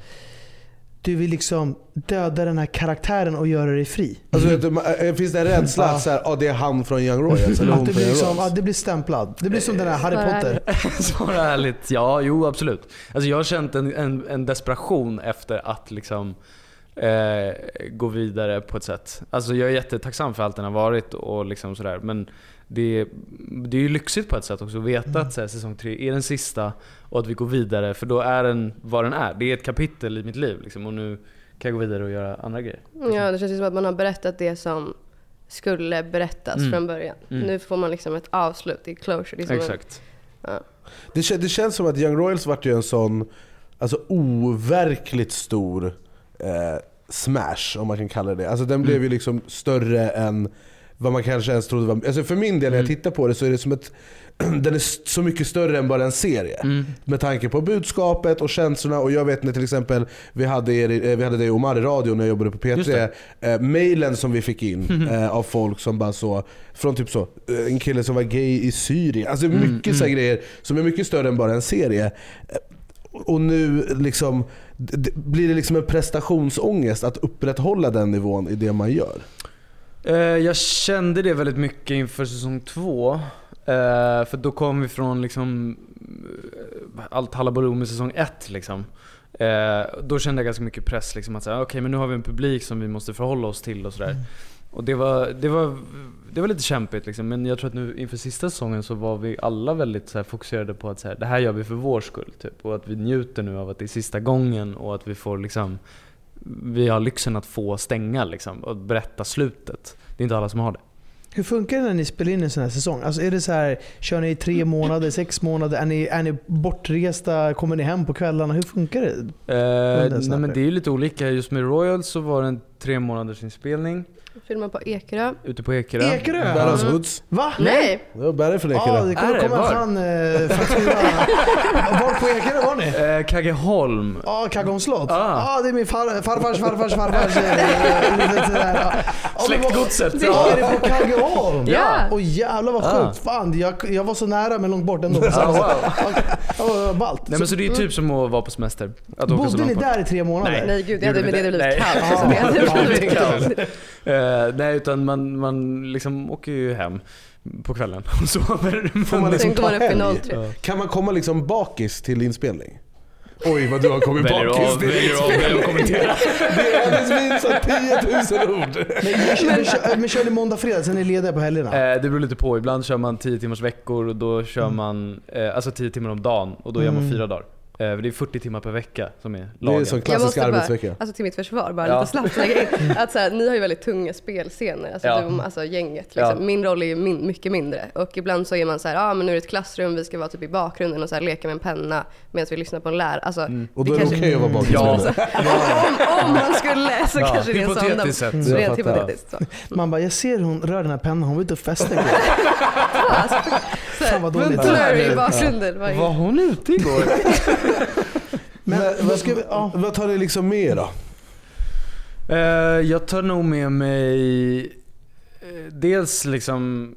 du vill liksom döda den här karaktären och göra dig fri? Alltså, vet du, finns det en rädsla att så här, ah, det är han från Young Royals eller Att hon du från blir Young liksom, Royals? att det blir stämplad. Det blir som den här Harry Svara Potter. Svara ärligt, ja, jo absolut. Alltså jag har känt en, en, en desperation efter att liksom eh, gå vidare på ett sätt. Alltså jag är jättetacksam för allt den har varit och liksom sådär. Men det, det är ju lyxigt på ett sätt också att veta att så här, säsong tre är den sista och att vi går vidare. För då är den vad den är. Det är ett kapitel i mitt liv liksom, och nu kan jag gå vidare och göra andra grejer. ja, det känns ju som att man har berättat det som skulle berättas Mm. från början. Mm. Nu får man liksom ett avslut, det är closure. Det är som Exakt. En, ja. Det, kän- det känns som att Young Royals vart ju en sån alltså, overkligt stor eh, smash, om man kan kalla det. Alltså, den blev ju liksom större än vad man kanske ens trodde var. Alltså, för min del, när jag Mm. tittar på det så är det som ett den är så mycket större än bara en serie. Mm. Med tanke på budskapet och känslorna. Och jag vet när till exempel vi hade, er, i- eh, vi hade det i Omar i radio när jag jobbade på P Just tre. det. Eh, mailen som vi fick in eh, av folk som bara så, från typ så, eh, en kille som var gay i Syrien. Alltså Mm, mycket så här grejer som är mycket större än bara en serie. Eh, och nu liksom d- d- blir det liksom en prestationsångest att upprätthålla den nivån i det man gör. Eh, Jag kände det väldigt mycket inför säsong två. Eh, För då kom vi från liksom eh, allt halabaloo med säsong ett liksom. Eh, Då kände jag ganska mycket press liksom, att säga, okej, men nu har vi en publik som vi måste förhålla oss till och sådär. Och det var, det var, det var lite kämpigt liksom. Men jag tror att nu inför sista säsongen så var vi alla väldigt så här, fokuserade på att så här, det här gör vi för vår skull typ. Och att vi njuter nu av att det är sista gången och att vi får liksom, vi har lyxen att få stänga liksom, och berätta slutet. Det är inte alla som har det. Hur funkar det när ni spelar in en sån här säsong? Alltså är det så här, kör ni i tre månader, sex månader? Är ni, är ni bortresta? Kommer ni hem på kvällarna? Hur funkar det? Eh, nej, men det är ju lite olika. Just med Royals så var det en tre månaders inspelning. Filmar på Ekerö. Ute på Ekerö. Ekerö? Bärras Hoods. Va? Nej! Det var Bärre för Ja, Ekerö. det kommer Är det? komma Var? fram eh, faktura. Var på Ekerö var ni? Eh, Kaggeholm. Ja, Kaggeholms slott. Ah. Ja, det är min far, farfars farfars farfars. eh, Släktgodset. Ja, är det på Kaggeholm? Ja. Åh jävlar vad Ah. sjukt. Fan, jag, jag var så nära men långt bort ändå. Ah, wow. Ja, ballt. Nej, men så det är typ som att vara på semester. Att åka så Bodde långt ni bort. där i tre månader? Nej gud, det hade med det blivit Nej. kallt. Så det hade blivit kallt. Eh, nej, utan man, man liksom åker ju hem på kvällen och sover. Får man liksom Sen går man ta upp i helg? noll tre. Kan man komma liksom bakis till inspelning? Oj vad du har kommit Väljer bakis av, till väljer av, väljer att kommentera. Det är hennes minst tio tusen ord. Men, jag kör, men, kör, men kör ni måndag, fredag, sen är ni lediga på helgerna? Eh, det beror lite på. Ibland kör man tio timmars veckor och då kör man eh, alltså tio timmar om dagen och då gör man Mm. fyra dagar. Eh, det är fyrtio timmar per vecka som är Det är lagen. som Jag klassisk måste bara, arbetsvecka. alltså till mitt försvar, bara Ja. lite snabbt lägga in. Att så här, ni har ju väldigt tunga spelscener, alltså, Ja. du, alltså gänget. Liksom. Ja. Min roll är ju min, mycket mindre. Och ibland så är man så här, ja ah, men nu är det ett klassrum, vi ska vara typ i bakgrunden och så här, leka med en penna medan vi lyssnar på en lärare. Alltså, Och då är det kanske- okej att vara bakis. Ja. med det. om, om man skulle så Ja, kanske det är en sån. hypotetiskt sett. Så Jag rent fattar. hypotetiskt. Så. Man bara, jag ser hon rör den här pennan, hon vill inte festa igår. Alltså, så Fan vad här, dåligt. blurry i bakgrunden. Var Var hon ute igår? Men Men, vad ska vi... Ja. Vad tar det liksom med då? Eh, jag tar nog med mig eh, dels liksom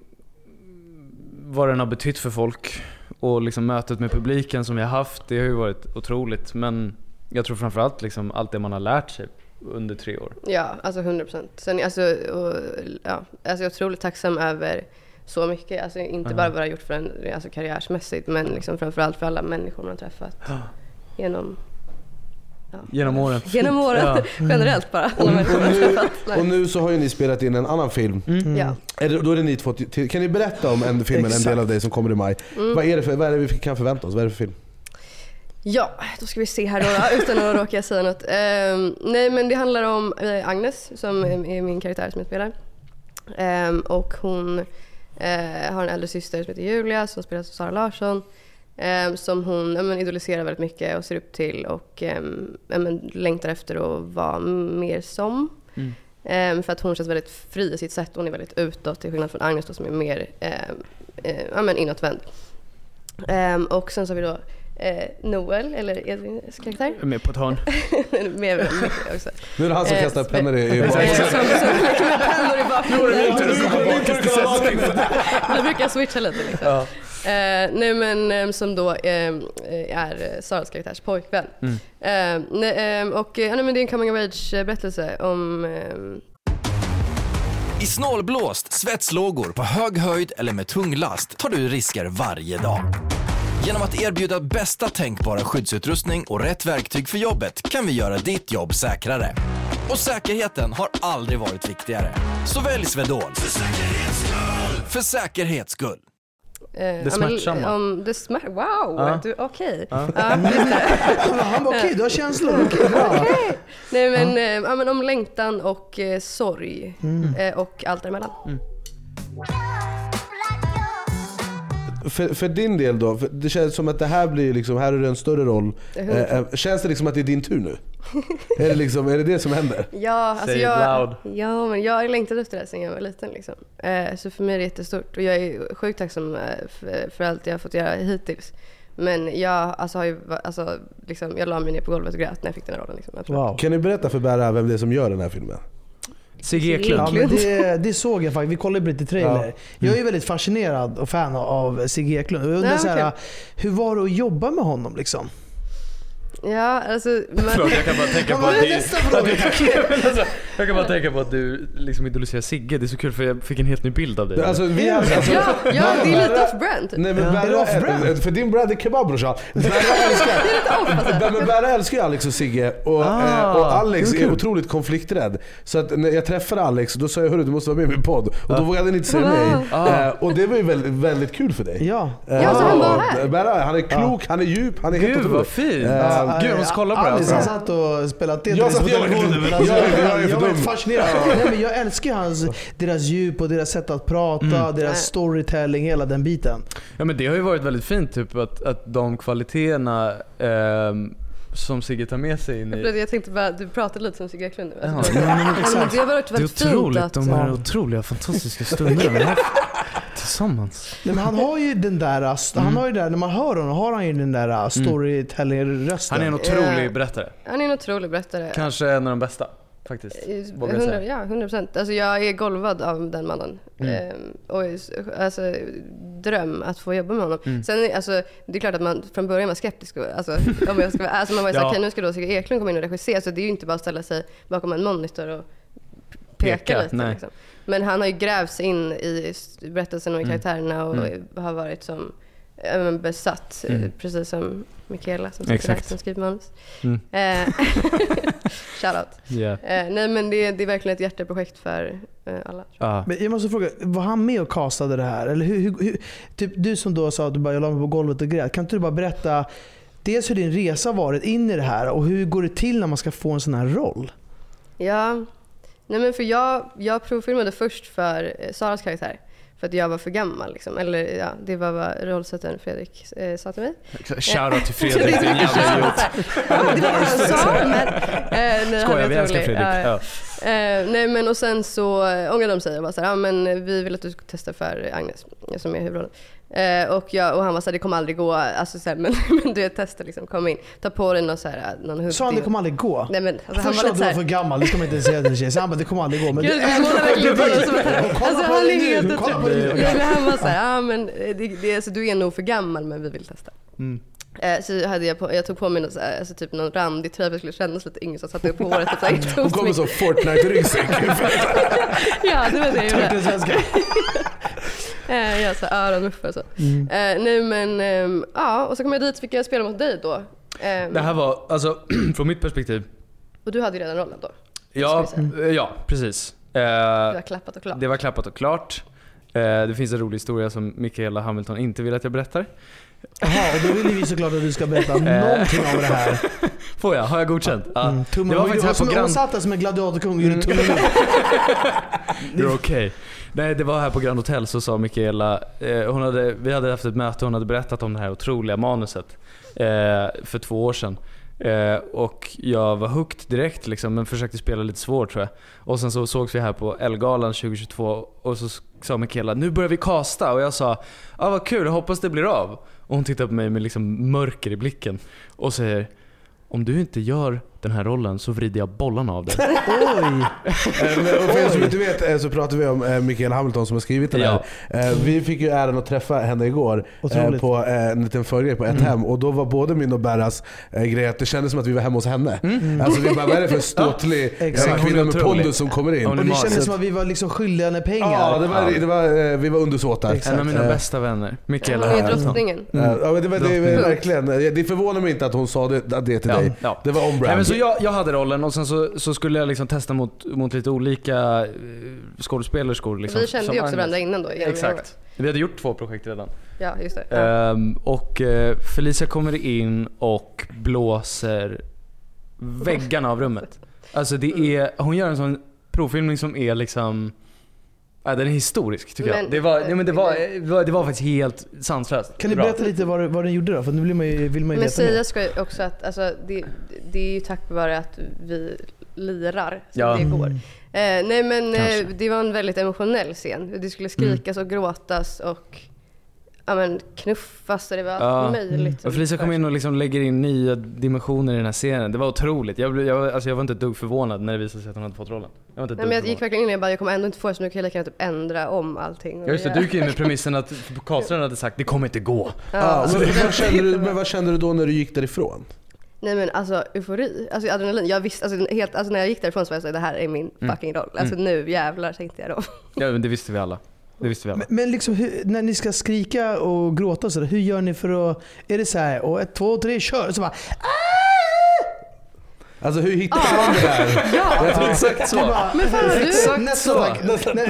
vad den har betytt för folk och liksom mötet med publiken som vi har haft. Det har ju varit otroligt, men jag tror framförallt liksom allt det man har lärt sig under tre år. Ja, alltså hundra procent. Sen, alltså, och, ja, alltså jag är otroligt tacksam över så mycket. Alltså inte bara vad jag har gjort för en, alltså karriärsmässigt, men liksom framförallt för alla människor man har träffat genom, ja, Genom åren. genom åren. Ja. Generellt bara. Och, Alla människor och, man har nu, träffat. Nej. och nu så har ju ni spelat in en annan film. Ja. Är det, då är det ni två till. Kan ni berätta om en filmen, en Exakt. del av dig som kommer i maj? Vad är det för, vad är det vi kan förvänta oss? Vad är det för film? Ja, då ska vi se här då, utan att råka säga något. Ehm, nej, men det handlar om eh, Agnes, som är, är min karaktär som jag spelar. Ehm, och hon eh, har en äldre syster som heter Julia, som spelas av Sara Larsson. Ehm, som hon ja, men, idoliserar väldigt mycket och ser upp till och ehm, ja, men, längtar efter att vara mer som. Mm. Ehm, för att hon känns väldigt fri i sitt sätt. Hon är väldigt utåt, till skillnad från Agnes då, som är mer ehm, eh, ja, men, inåtvänd. Ehm, och sen så har vi då Eh, Noel, eller Edvins karaktär. Med på ett hörn. Med mycket också. Nu är det han som Eh, kastar pennor i, i Eh, bakgrunden. Som, som leker med pennor i bakgrunden. Vi brukar switcha lite liksom. Ja. Eh, nej men eh, som då eh, är Saras karaktärs pojkvän. Mm. Eh, nej, eh, och eh, nej, men det är en coming of age berättelse om eh, I snålblåst, svetslågor, på hög höjd eller med tung last tar du risker varje dag. Genom att erbjuda bästa tänkbara skyddsutrustning och rätt verktyg för jobbet kan vi göra ditt jobb säkrare. Och säkerheten har aldrig varit viktigare. Så välj Swedol. För säkerhets skull! För säkerhets skull. eh, Det ja, men, smärtsamma. om det smär- wow, Ja. du okej. Ja. Ja, lite. Han var okej, du har känslor. Okej, bra. Nej men, eh, ja, men om längtan och eh, sorg eh, och allt däremellan. För, för din del då, för det känns som att det här blir liksom, här är det en större roll. Det är Eh, eh, känns det liksom att det är din tur nu? är, det liksom, är det det som händer? Ja, alltså Say it jag, loud. ja, men jag har längtat efter det sedan jag var liten. Liksom. Eh, så för mig är det jättestort. Och jag är sjukt tacksam eh, för, för allt jag har fått göra hittills. Men jag, alltså, har ju, alltså, liksom, jag la mig ner på golvet och grät när jag fick den här rollen. Liksom, absolut. Wow. Kan ni berätta för Berra vem det är som gör den här filmen? Sigge Eklund. Ja, men det, det såg jag faktiskt. Vi kollade på lite trailer. Ja. Jag är ju väldigt fascinerad och fan av Sigge Eklund. Jag undrar Ja, så här, okej. hur var det att jobba med honom liksom? Ja, alltså... Man... Förlåt, jag kan bara tänka på att det är det, nästa fråga. alltså, jag kan bara tänka på att du liksom idoliserar Sigge. Det är så kul för jag fick en helt ny bild av dig. Alltså, vi alltså, Ja, ja, det är lite off-brand. Nej, men Ja. Berra, Är det off-brand? för din brand är kebab, brorsan. Berra älskar, men Berra älskar ju Alex och Sigge och, Ah, eh, och Alex det är är kul. otroligt konflikträdd. Så att när jag träffade Alex då sa jag, hörru, du måste vara med i min podd. Och då vågade han inte säga nej. Ah. Eh, och det var ju väldigt, väldigt kul för dig. Ja. Eh, Ja, så han var och här. Berra, han är klok, han är djup, han är helt Gud otrolig. vad fint. Eh, Gud, jag måste kolla på det. Alice, han Alltså. satt och spelade Jag Tetris satt- på jag- telefonen. Men alltså, jag- jag är jag, för jag var dum. helt fascinerad. Nej, men jag älskar ju hans, deras djup och deras sätt att prata, deras storytelling, hela den biten. Ja, men det har ju varit väldigt fint typ att, att de kvaliteterna ehm, som Sigge tar med sig in i. Jag tänkte bara, du pratade lite som Sigge Eklund nu. Ja, Alltså, ja, men det har varit Det är väldigt fint otroligt, att... de här otroliga fantastiska stunderna vi har haft tillsammans. Nej, men han har ju den där, han har ju där, när man hör honom har han ju den där storytelling-rösten. Han är en otrolig Ja. berättare. Han är en otrolig berättare. Kanske en av de bästa faktiskt. Vågar jag hundra, säga. ja, hundra procent. Alltså jag är golvad av den mannen. Mm. Ehm, och alltså, dröm att få jobba med honom. Mm. Sen är- alltså, det är klart att man från början var skeptisk. Alltså, om jag ska, vara- alltså man var ju såhär, Ja. okej nu ska då Sigge Eklund komma in och regissera. Så det är ju inte bara att ställa sig bakom en monitor och peka, Peka, lite. nej. Liksom. Men han har ju grävt sig in i berättelsen och i Mm. karaktärerna och Mm. har varit som ja, men besatt. Mm. eh, Precis som Mikaela som sitter där Exakt. som skriver manus. Mm. Eh, Shoutout. Yeah. Eh, nej men det, det är verkligen ett hjärteprojekt för eh, alla. Ah. Men jag måste fråga, var han med och castade det här? Eller hur, hur, hur, typ du som då sa att du bara jag la mig på golvet och grät. Kan inte du bara berätta dels hur din resa har varit in i det här och hur går det till när man ska få en sån här roll? Ja, nej men för jag, jag provfilmade först för eh, Saras karaktär. För att jag var för gammal liksom. Eller ja, det var vad rollsättaren Fredrik eh, sa till mig. Shoutout till Fredrik, din jävla idiot. Ja, det var vad han sa, men... Eh, nej, han Skojar, är vi älskar otrolig. Fredrik. Ja, ja. Ja. Eh, nej men och sen så eh, ångrade de sig och var såhär, ja men vi vill att du ska testa för Agnes som är huvudrollen. Eh, och, jag, och han var såhär, det kommer aldrig gå, alltså såhär, men, men du testa liksom, kom in, ta på dig någon såhär, någon huvud. Sa han det kommer aldrig gå? Nej men alltså, han Först var sa lite att du var såhär, för gammal, det ska man inte säga till en tjej. Så han bara, det kommer aldrig gå. Men Gud, det jag målar verkligen på honom som att- Kolla alltså, på han dig är nu, helt kolla på otrolig. dig nu. Nej, men han var såhär, ja men det, det, alltså, du är nog för gammal men vi vill testa. Mm. Eh, så hade jag, på, jag tog på mig någon, så här, alltså, typ någon randig tröja för jag skulle kännas lite yngre så jag satte upp håret och så här, Hon kommer som Fortnite-ryggsäck. Ja, det var det jag Tack gjorde. till svenska. Eh, jag så öronmuffar och så. Mm. Eh, nej men, ehm, ja och så kom jag dit så fick jag spela mot dig då. Ehm, Det här var, alltså från mitt perspektiv. och du hade ju redan rollen då. Ja, Ska vi ja precis. Eh, Det var klappat och klart. Det var klappat och klart. Eh, det finns en rolig historia som Mikaela Hamilton inte vill att jag berättar. Jaha, och då vill vi såklart att du ska berätta någonting om det här. Får jag? Har jag godkänt? Ja. Mm, tummen, Det var hon, faktiskt här som, på hon Grand... satt där som en gladiatorkung och gjorde tummen upp. You're okay. Nej, det var här på Grand Hotel så sa Mikaela, eh, hon hade, vi hade haft ett möte och hon hade berättat om det här otroliga manuset eh, för två år sedan. Eh, och jag var hooked direkt liksom, men försökte spela lite svårt tror jag. Och sen så sågs vi här på Ellegalan tjugohundratjugotvå och så sa Mikaela, nu börjar vi kasta. Och jag sa, ja ah, vad kul, jag hoppas det blir av. Och hon tittade på mig med liksom mörker i blicken och säger, om du inte gör den här rollen så vrider jag bollarna av dig. Oj! Och för er som inte vet eh, så pratar vi om eh, Mikaela Hamilton som har skrivit den här. Eh, Vi fick ju äran att träffa henne igår eh, Otroligt. på eh, en liten förgrej på ett Mm. hem. Och då var både min och Berras eh, grej att det kändes som att vi var hemma hos henne. Alltså vi bara, vad är det för ståtlig Mm. Exakt. eh, kvinna Hon är med otrolig. pondus som kommer in? Hon är Och det magisk. kändes som att vi var liksom skyldiga henne pengar. Ja, det var, det var, eh, vi var undersåtar. Exakt. En av mina Eh, bästa vänner, Mikaela Hon är Hamilton. drottningen. Ja, men det, var, det, Drottning. var verkligen, det förvånar mig inte att hon sa det, det till Ja, dig. ja. Det var on Nej, brand. men så jag, jag hade rollen och sen så, så skulle jag liksom testa mot, mot lite olika eh, skådespelerskor. Liksom, Vi kände som ju också Agnes. varandra innan då. genom åren. Exakt. Vi hade gjort två projekt redan. Ja, just det. Ja. Ehm, och eh, Felicia kommer in och blåser väggarna av rummet. Alltså det är, hon gör en sån provfilmning som är liksom, ja, den är historisk tycker jag. Men- Det var, nej, men det var, det var, det var faktiskt helt sanslöst. Kan ni bra. berätta lite vad, du- vad den gjorde då? För nu vill man ju, vill man ju Men veta mer. säga ska ju också att alltså, det, det är ju tack vare att vi lirar som Ja. det går. Eh, nej men eh, Kanske. det var en väldigt emotionell scen. Det skulle skrikas och gråtas och ja, men, knuffas och det var Ja. allt möjligt. Och Felicia kom in och liksom lägger in nya dimensioner i den här scenen. Det var otroligt. Jag, blev, jag, alltså jag var inte ett dugg förvånad när det visade sig att hon hade fått rollen. Jag var inte ett Nej, dugg men jag gick förvånad. verkligen in och jag bara, jag kommer ändå inte få det så nu kan jag lika gärna typ ändra om allting. Och Ja just det, jag- du gick in med premissen att castaren hade sagt det kommer inte gå. Ja, Ja, men, vad kände du, men vad kände du då när du gick därifrån? Nej men alltså eufori, alltså adrenalin. Jag visste, alltså, helt, alltså när jag gick därifrån så var jag så, det här är min Mm. fucking roll. Alltså Mm. nu jävlar tänkte jag då. Ja, men det visste vi alla. Det visste vi alla. Men, men liksom, hur, när ni ska skrika och gråta så där, hur gör ni för att... Är det så här, och ett, två, tre, kör! Så bara... Alltså hur hittar man det där? Ja, Jag tror exakt så. Bara, men fan du... exakt nästa tack. Vi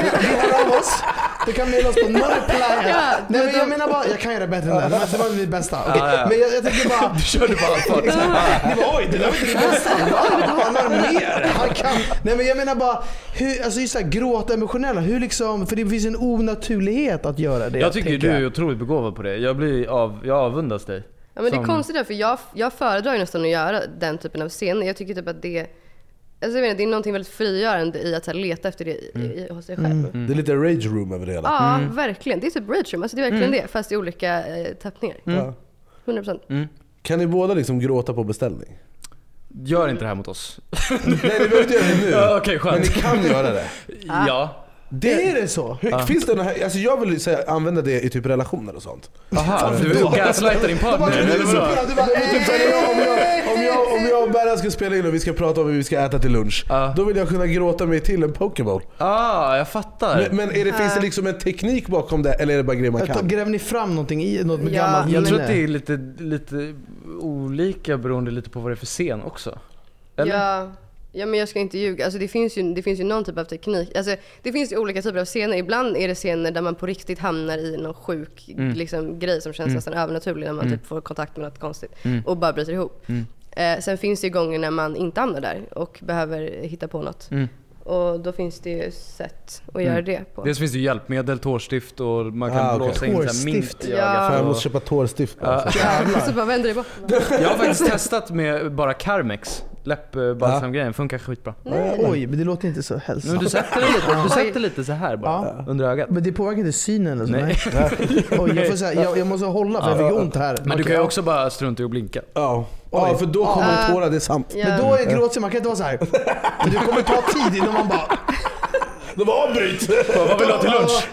hör av oss. Det kan mejla oss på norreply. Ja, Nej men jag menar bara, jag kan göra bättre än det. Men det var mitt bästa. Okay. Ja, ja. Men jag, jag tänker bara... Du körde bara allt. Det var, oj, det där var inte det bästa. Han har mer. Han kan... Nej men jag menar bara, hur, alltså just så här, gråta emotionella. Hur liksom, för det finns en onaturlighet att göra det. Jag tycker ju du är otroligt begåvad på det. Jag blir av, jag avundas dig. Ja men det är Som- konstigt där, för jag, jag föredrar ju nästan att göra den typen av scener. Jag tycker typ att det, alltså jag menar, det är någonting väldigt frigörande i att så här, leta efter det i, i, hos sig själv. Mm. Det är lite rage room över det hela. Ja, verkligen. Det är typ rage room. Alltså det är verkligen det, fast i olika eh, tappningar. Ja. hundra procent. Mm. Kan ni båda liksom gråta på beställning? Gör inte det här mot oss. Nej, ni behöver inte göra det nu. Ja, okej, skönt. Men ni kan göra det. Ja. Det är det så? Hur, finns det några, alltså jag vill säga, använda det i typ relationer och sånt. Aha, du vill gaslighta din partner? Eller vadå? Du bara, Typ så här, om, jag, om, jag, om jag och Berra ska spela in och vi ska prata om hur vi ska äta till lunch, Ja. då vill jag kunna gråta mig till en Pokéball. Ah, jag fattar. Men, men är det, finns det liksom en teknik bakom det, eller är det bara grejer man kan? Gräver ni fram någonting i något Ja. gammalt Jag tror minne? att det är lite, lite olika beroende lite på vad det är för scen också. Eller? Ja, ja, men jag ska inte ljuga. Alltså det finns ju, det finns ju någon typ av teknik. Alltså det finns ju olika typer av scener. Ibland är det scener där man på riktigt hamnar i någon sjuk Mm. liksom, grej som känns Mm. nästan övernaturlig när man Mm. typ får kontakt med något konstigt Mm. och bara bryter ihop. Mm. Eh, sen finns det ju gånger när man inte hamnar där och behöver hitta på något. Mm. Och då finns det ju sätt att Mm. göra det på. Dels finns det ju hjälpmedel, tårstift och man kan Ah, okej. blåsa in så här mint Tårstift. i Ja. ögat. Fan, för jag att- måste köpa tårstift bara. Ja, så bara vänder det bort. Jag har faktiskt testat med bara Carmex. Läppbalsamgrejen funkar skitbra. Nej. Oj, men det låter inte så Men hälsosamt. du sätter det lite, du Oj. sätter lite så här bara Ja. under ögat. Men det påverkar inte synen eller så? Nej. Oj, jag, får säga, jag, jag måste hålla för jag fick ont här. Men du kan ju också bara strunta i att blinka. Ja. Ja, för då kommer det tårar, det är sant. Ja. Men då är gråtsen, man kan inte vara så här. För det kommer ta tid innan man bara... De avbryt! Vad vill du ha till lunch?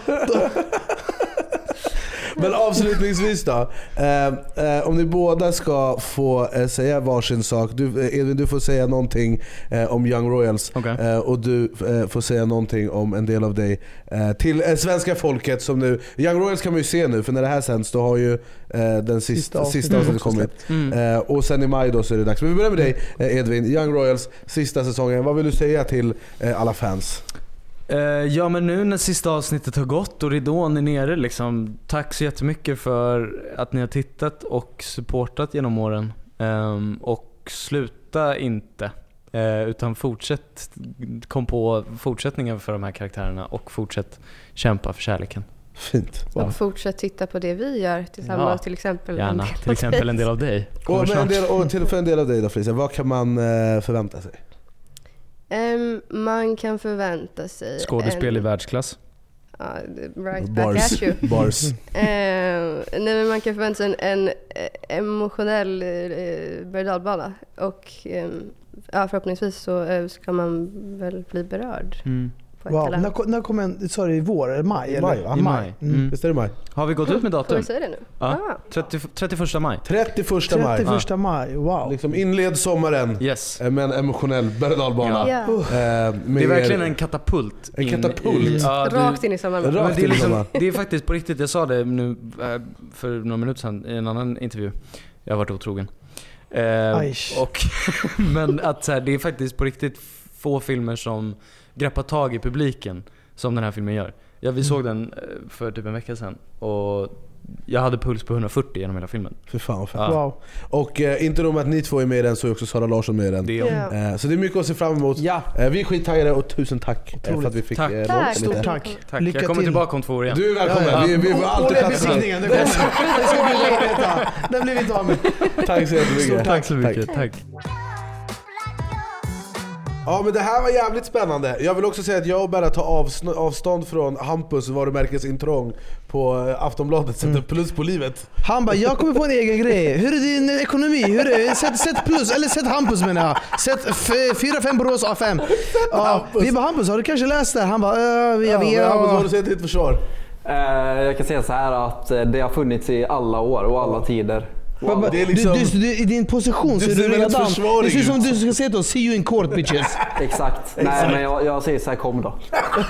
Men avslutningsvis då, eh, eh, om ni båda ska få eh, säga varsin sak. Du, eh, Edvin, du får säga någonting eh, om Young Royals. Okej. eh, och du eh, får säga någonting om en del av dig eh, till eh, svenska folket som nu, Young Royals kan man ju se nu, för när det här sänds då har ju eh, den sista, Sista sista avsnittet kommit. Mm. Eh, och sen i maj då så är det dags. Men vi börjar med dig eh, Edvin, Young Royals sista säsongen. Vad vill du säga till eh, alla fans? Eh, ja men nu när sista avsnittet har gått och ridån är nere liksom, tack så jättemycket för att ni har tittat och supportat genom åren. Ehm, och sluta inte, eh, utan fortsätt, kom på fortsättningar för de här karaktärerna och fortsätt kämpa för kärleken. Fint. Och fortsätt titta på det vi gör tillsammans, Ja, till exempel. Gärna, en del till av exempel dig. en del av dig. Kommer Och, men en snart. del, och till, för en del av dig då Felicia, vad kan man eh, förvänta sig? Ehm, man kan förvänta sig Skådespel i en, världsklass. ja, right back Bars. at you. Bars. Ehm, nej, men man kan förvänta sig en, en eh, emotionell eh, berg- och dalbana. Och ehm, ja, förhoppningsvis så eh, ska man väl bli berörd Mm. på ett Wow. eller När, annat. ko- när kommer en, sorry, vår? Eller maj? I eller? maj, va? I maj. Mm. Mm. Visst är det maj? Har vi gått ut med Får datum? vi säga det nu? Ja. Ah. trettio, trettioförsta maj. trettioförsta maj. trettioförsta maj, wow. Liksom inled sommaren Yes. eh, med en emotionell berg och dalbana. Ja. Eh, Det är med verkligen er- en katapult. En in katapult? I, ja, du, Rakt in i sommaren. Rakt men det, är in i liksom, sommaren. det är faktiskt på riktigt, jag sa det nu eh, för några minuter sedan i en annan intervju. Jag har varit otrogen. Eh, Aj. och, men att så här, det är faktiskt på riktigt få filmer som greppar tag i publiken som den här filmen gör. Ja, vi såg den eh, för typ en vecka sedan och jag hade puls på hundrafyrtio genom hela filmen. För fan vad fett. Ja. Wow. Och eh, inte nog med att ni två är med i den, så är också Sara Larsson med i den. Det är Ja. Eh, så det är mycket att se fram emot. Ja. Eh, vi är skittaggade och tusen tack eh, för Otroligt. att vi fick Tack. eh, Tack. låta Stort lite. tack. Tack, Lycka jag kommer till. tillbaka om två år igen. Du är välkommen, Ja, ja. vi, vi får alltid Årliga plats. besiktningen, det kommer. Det ska bli veta. Den blir vi inte av med. Tack så jättemycket. Stort Tack så mycket, tack. Ja, men det här var jävligt spännande. Jag vill också säga att jag och Berra tar avsn- avstånd från Hampus varumärkesintrång på eh, Aftonbladet. Sätter Mm. plus på livet. Han bara, jag kommer på en egen grej. Hur är din ekonomi? Hur är det? Sätt, sätt plus, eller sätt Hampus menar jag. Sätt f- fyra fem Borås A fem. Ja, vi bara, Hampus har du kanske läst det? Han bara, äh, jag Ja, vet. men Hampus, vad har Ja. du säger till ditt försvar? Eh, jag kan säga så här att eh, det har funnits i alla år och alla tider. Wow. Det är liksom... du, du, du, I din position så är du redan... Det ser som du ska säga då, see you in court bitches. Exakt. Nej men jag, jag säger så här, kom då.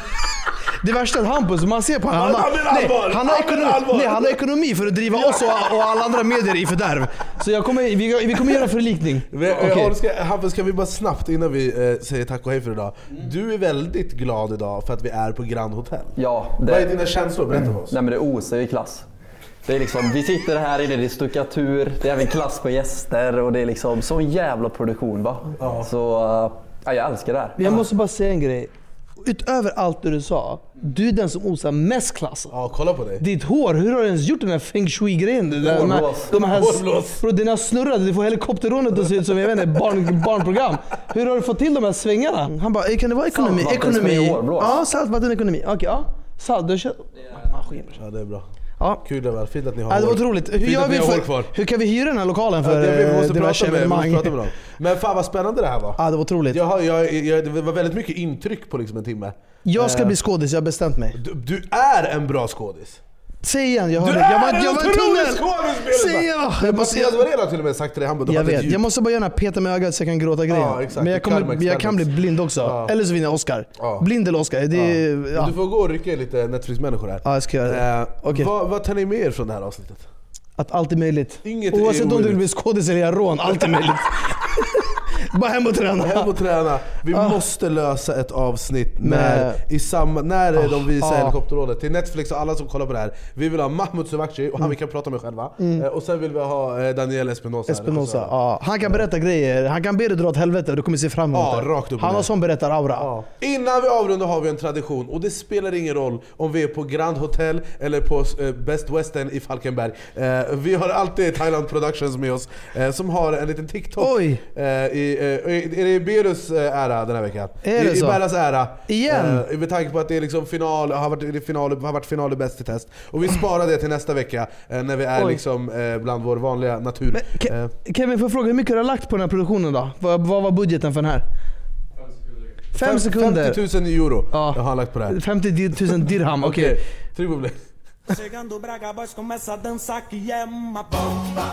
Det värsta är att Hampus, man ser på han, han, nej, han, har ekonomi, nej, han har ekonomi för att driva oss och, och alla andra medier i fördärv. Så jag kommer, vi, vi kommer göra förlikning. Okay. Ska, Hampus, kan vi bara snabbt innan vi eh, säger tack och hej för idag. Du är väldigt glad idag för att vi är på Grand Hotel. Ja. Det... Vad är dina känslor? Berätta för oss. Nej men det osar ju klass. Det är liksom, vi sitter här inne, det är stuckatur, det är även klass på gäster och det är liksom sån jävla produktion va. Ja. Så ja, jag älskar det här. Jag måste bara säga en grej. Utöver allt det du sa, du är den som osar mest klass. Ja, kolla på dig. Ditt hår, hur har du ens gjort den här feng shui-grejen? Hårblås. De här, bro, den har snurrat, du får helikopterrånet att se ut som jag vet inte, barn, barnprogram. Hur har du fått till de här svängarna? Han bara, kan det vara ekonomi? Ekonomi. Ja, saltvattenekonomi. Okej, ja. Salt, du kör. Ja, det är bra. Ja. Kul det var, fint att ni har ja, det var otroligt. Hur, gör vi för, hur kan vi hyra den här lokalen för ja, det, vi måste diverse prata med, evenemang? vi måste prata med dem. Men fan vad spännande det här var. Ja, det var otroligt. Jag har, jag, jag, det var väldigt mycket intryck på liksom en timme. Jag ska uh, bli skådis, jag har bestämt mig. Du, du är en bra skådis. Säg igen, jag har du det. är Jag var, en jag var otrolig skådespelare! Säg igen! Jag Mattias Varela har till och med sagt till dig. Han, jag vet, jag måste bara gärna peta med ögat så jag kan gråta grejer. Ja, exakt. Men jag, kommer, jag kan bli blind också. Ja. Eller så vinner jag Oscar. Ja. Blind eller Oscar. Det är, ja. Ja. Du får gå och rycka lite Netflix-människor här. Ja, jag ska göra det. Eh, okay. vad, vad tar ni med er från det här avsnittet? Att allt är möjligt. Inget oavsett är om du vill bli skådis eller rån, allt är möjligt. Bara hem och träna. Hem och träna. Vi ah. måste lösa ett avsnitt när, i samma, när ah. de visar ah. helikopterrådet till Netflix och alla som kollar på det här. Vi vill ha Mahmoud Suvakci och han mm. vi kan prata med själva. Mm. Och sen vill vi ha Daniel Espinosa. Espinosa. Ah. Han kan berätta grejer. Han kan be dig dra åt helvete och du kommer se fram emot ah, det. Rakt upp han har sån berättar-aura. Ah. Innan vi avrundar har vi en tradition och det spelar ingen roll om vi är på Grand Hotel eller på Best Western i Falkenberg. Vi har alltid Thailand Productions med oss som har en liten TikTok. Oj. I, är det Berus ära den här veckan? Är det I, så? I Berras ära. Igen? Uh, med tanke på att det är liksom final, har varit final, har varit final i Bäst i test. Och vi sparar det till nästa vecka uh, när vi är liksom, uh, bland vår vanliga natur. Men, Ke- uh. Kevin, får jag fråga hur mycket du har lagt på den här produktionen då? Vad, vad var budgeten för den här? Fem sekunder. femtio tusen euro ja. Jag har lagt på det här. femtio tusen dirham, okej. Okay. Tryck på play. Chegando Braga Boys começa a dançar que é uma bomba.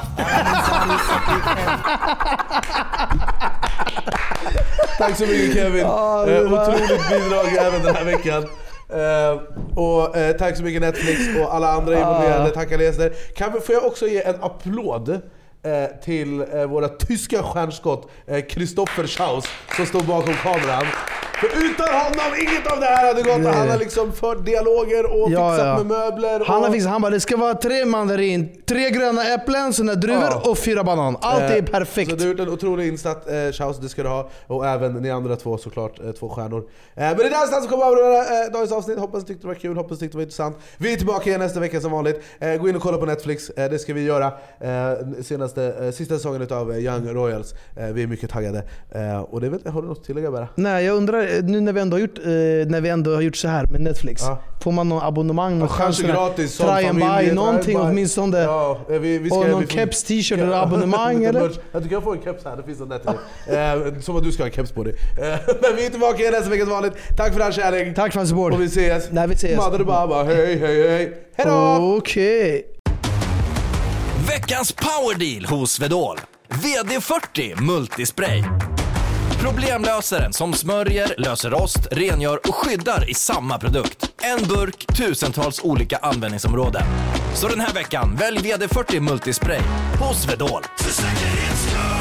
Tack så mycket Kevin. Oh, eh, otroligt bidrag även den här veckan. Eh, och eh, tack så mycket Netflix och alla andra involverade. Tack alla gäster. Kan vi, får jag också ge en applåd eh, till eh, våra tyska stjärnskott eh, Christopher Schaus som står bakom kameran. För utan honom, inget av det här hade gått. Nej. Han har liksom fört dialoger och ja, fixat ja. med möbler. Han och... har fixat, han bara, det ska vara tre mandarin, tre gröna äpplen, såna druvor ja. och fyra banan. Allt eh, är perfekt. Så du har gjort en otrolig insats, eh, Charles, det ska du ha. Och även ni andra två såklart, eh, två stjärnor. Eh, men det är där som kommer att avrunda eh, dagens avsnitt. Hoppas ni tyckte det var kul, hoppas ni tyckte det var intressant. Vi är tillbaka igen nästa vecka som vanligt. Eh, gå in och kolla på Netflix, eh, det ska vi göra. Eh, senaste, eh, sista säsongen av eh, Young Royals. Eh, vi är mycket taggade. Eh, och det vet jag, har du något att tillägga bara? Nej, jag undrar, nu när vi ändå har gjort, eh, när vi ändå har gjort så här med Netflix, ja. får man någon abonnemang, någon chans, gratis, try and buy, någonting åtminstone. Ja, vi, vi ska, och någon vi keps, t-shirt eller abonnemang eller? Ja, du kan få en keps här, det finns en nätet. eh, som att du ska ha en keps på dig. Eh, men vi är tillbaka igen nästa vecka som vanligt. Tack för all kärlek. Tack för all support. Och vi ses. Nej, vi ses. Mother Baba, hej hej hej. Hejdå! Okej. Okay. Veckans powerdeal hos Swedol. V D fyrtio Multispray. Problemlösaren som smörjer, löser rost, rengör och skyddar i samma produkt. En burk, tusentals olika användningsområden. Så den här veckan, välj V D fyrtio Multispray hos Swedol. För säkerhets skull.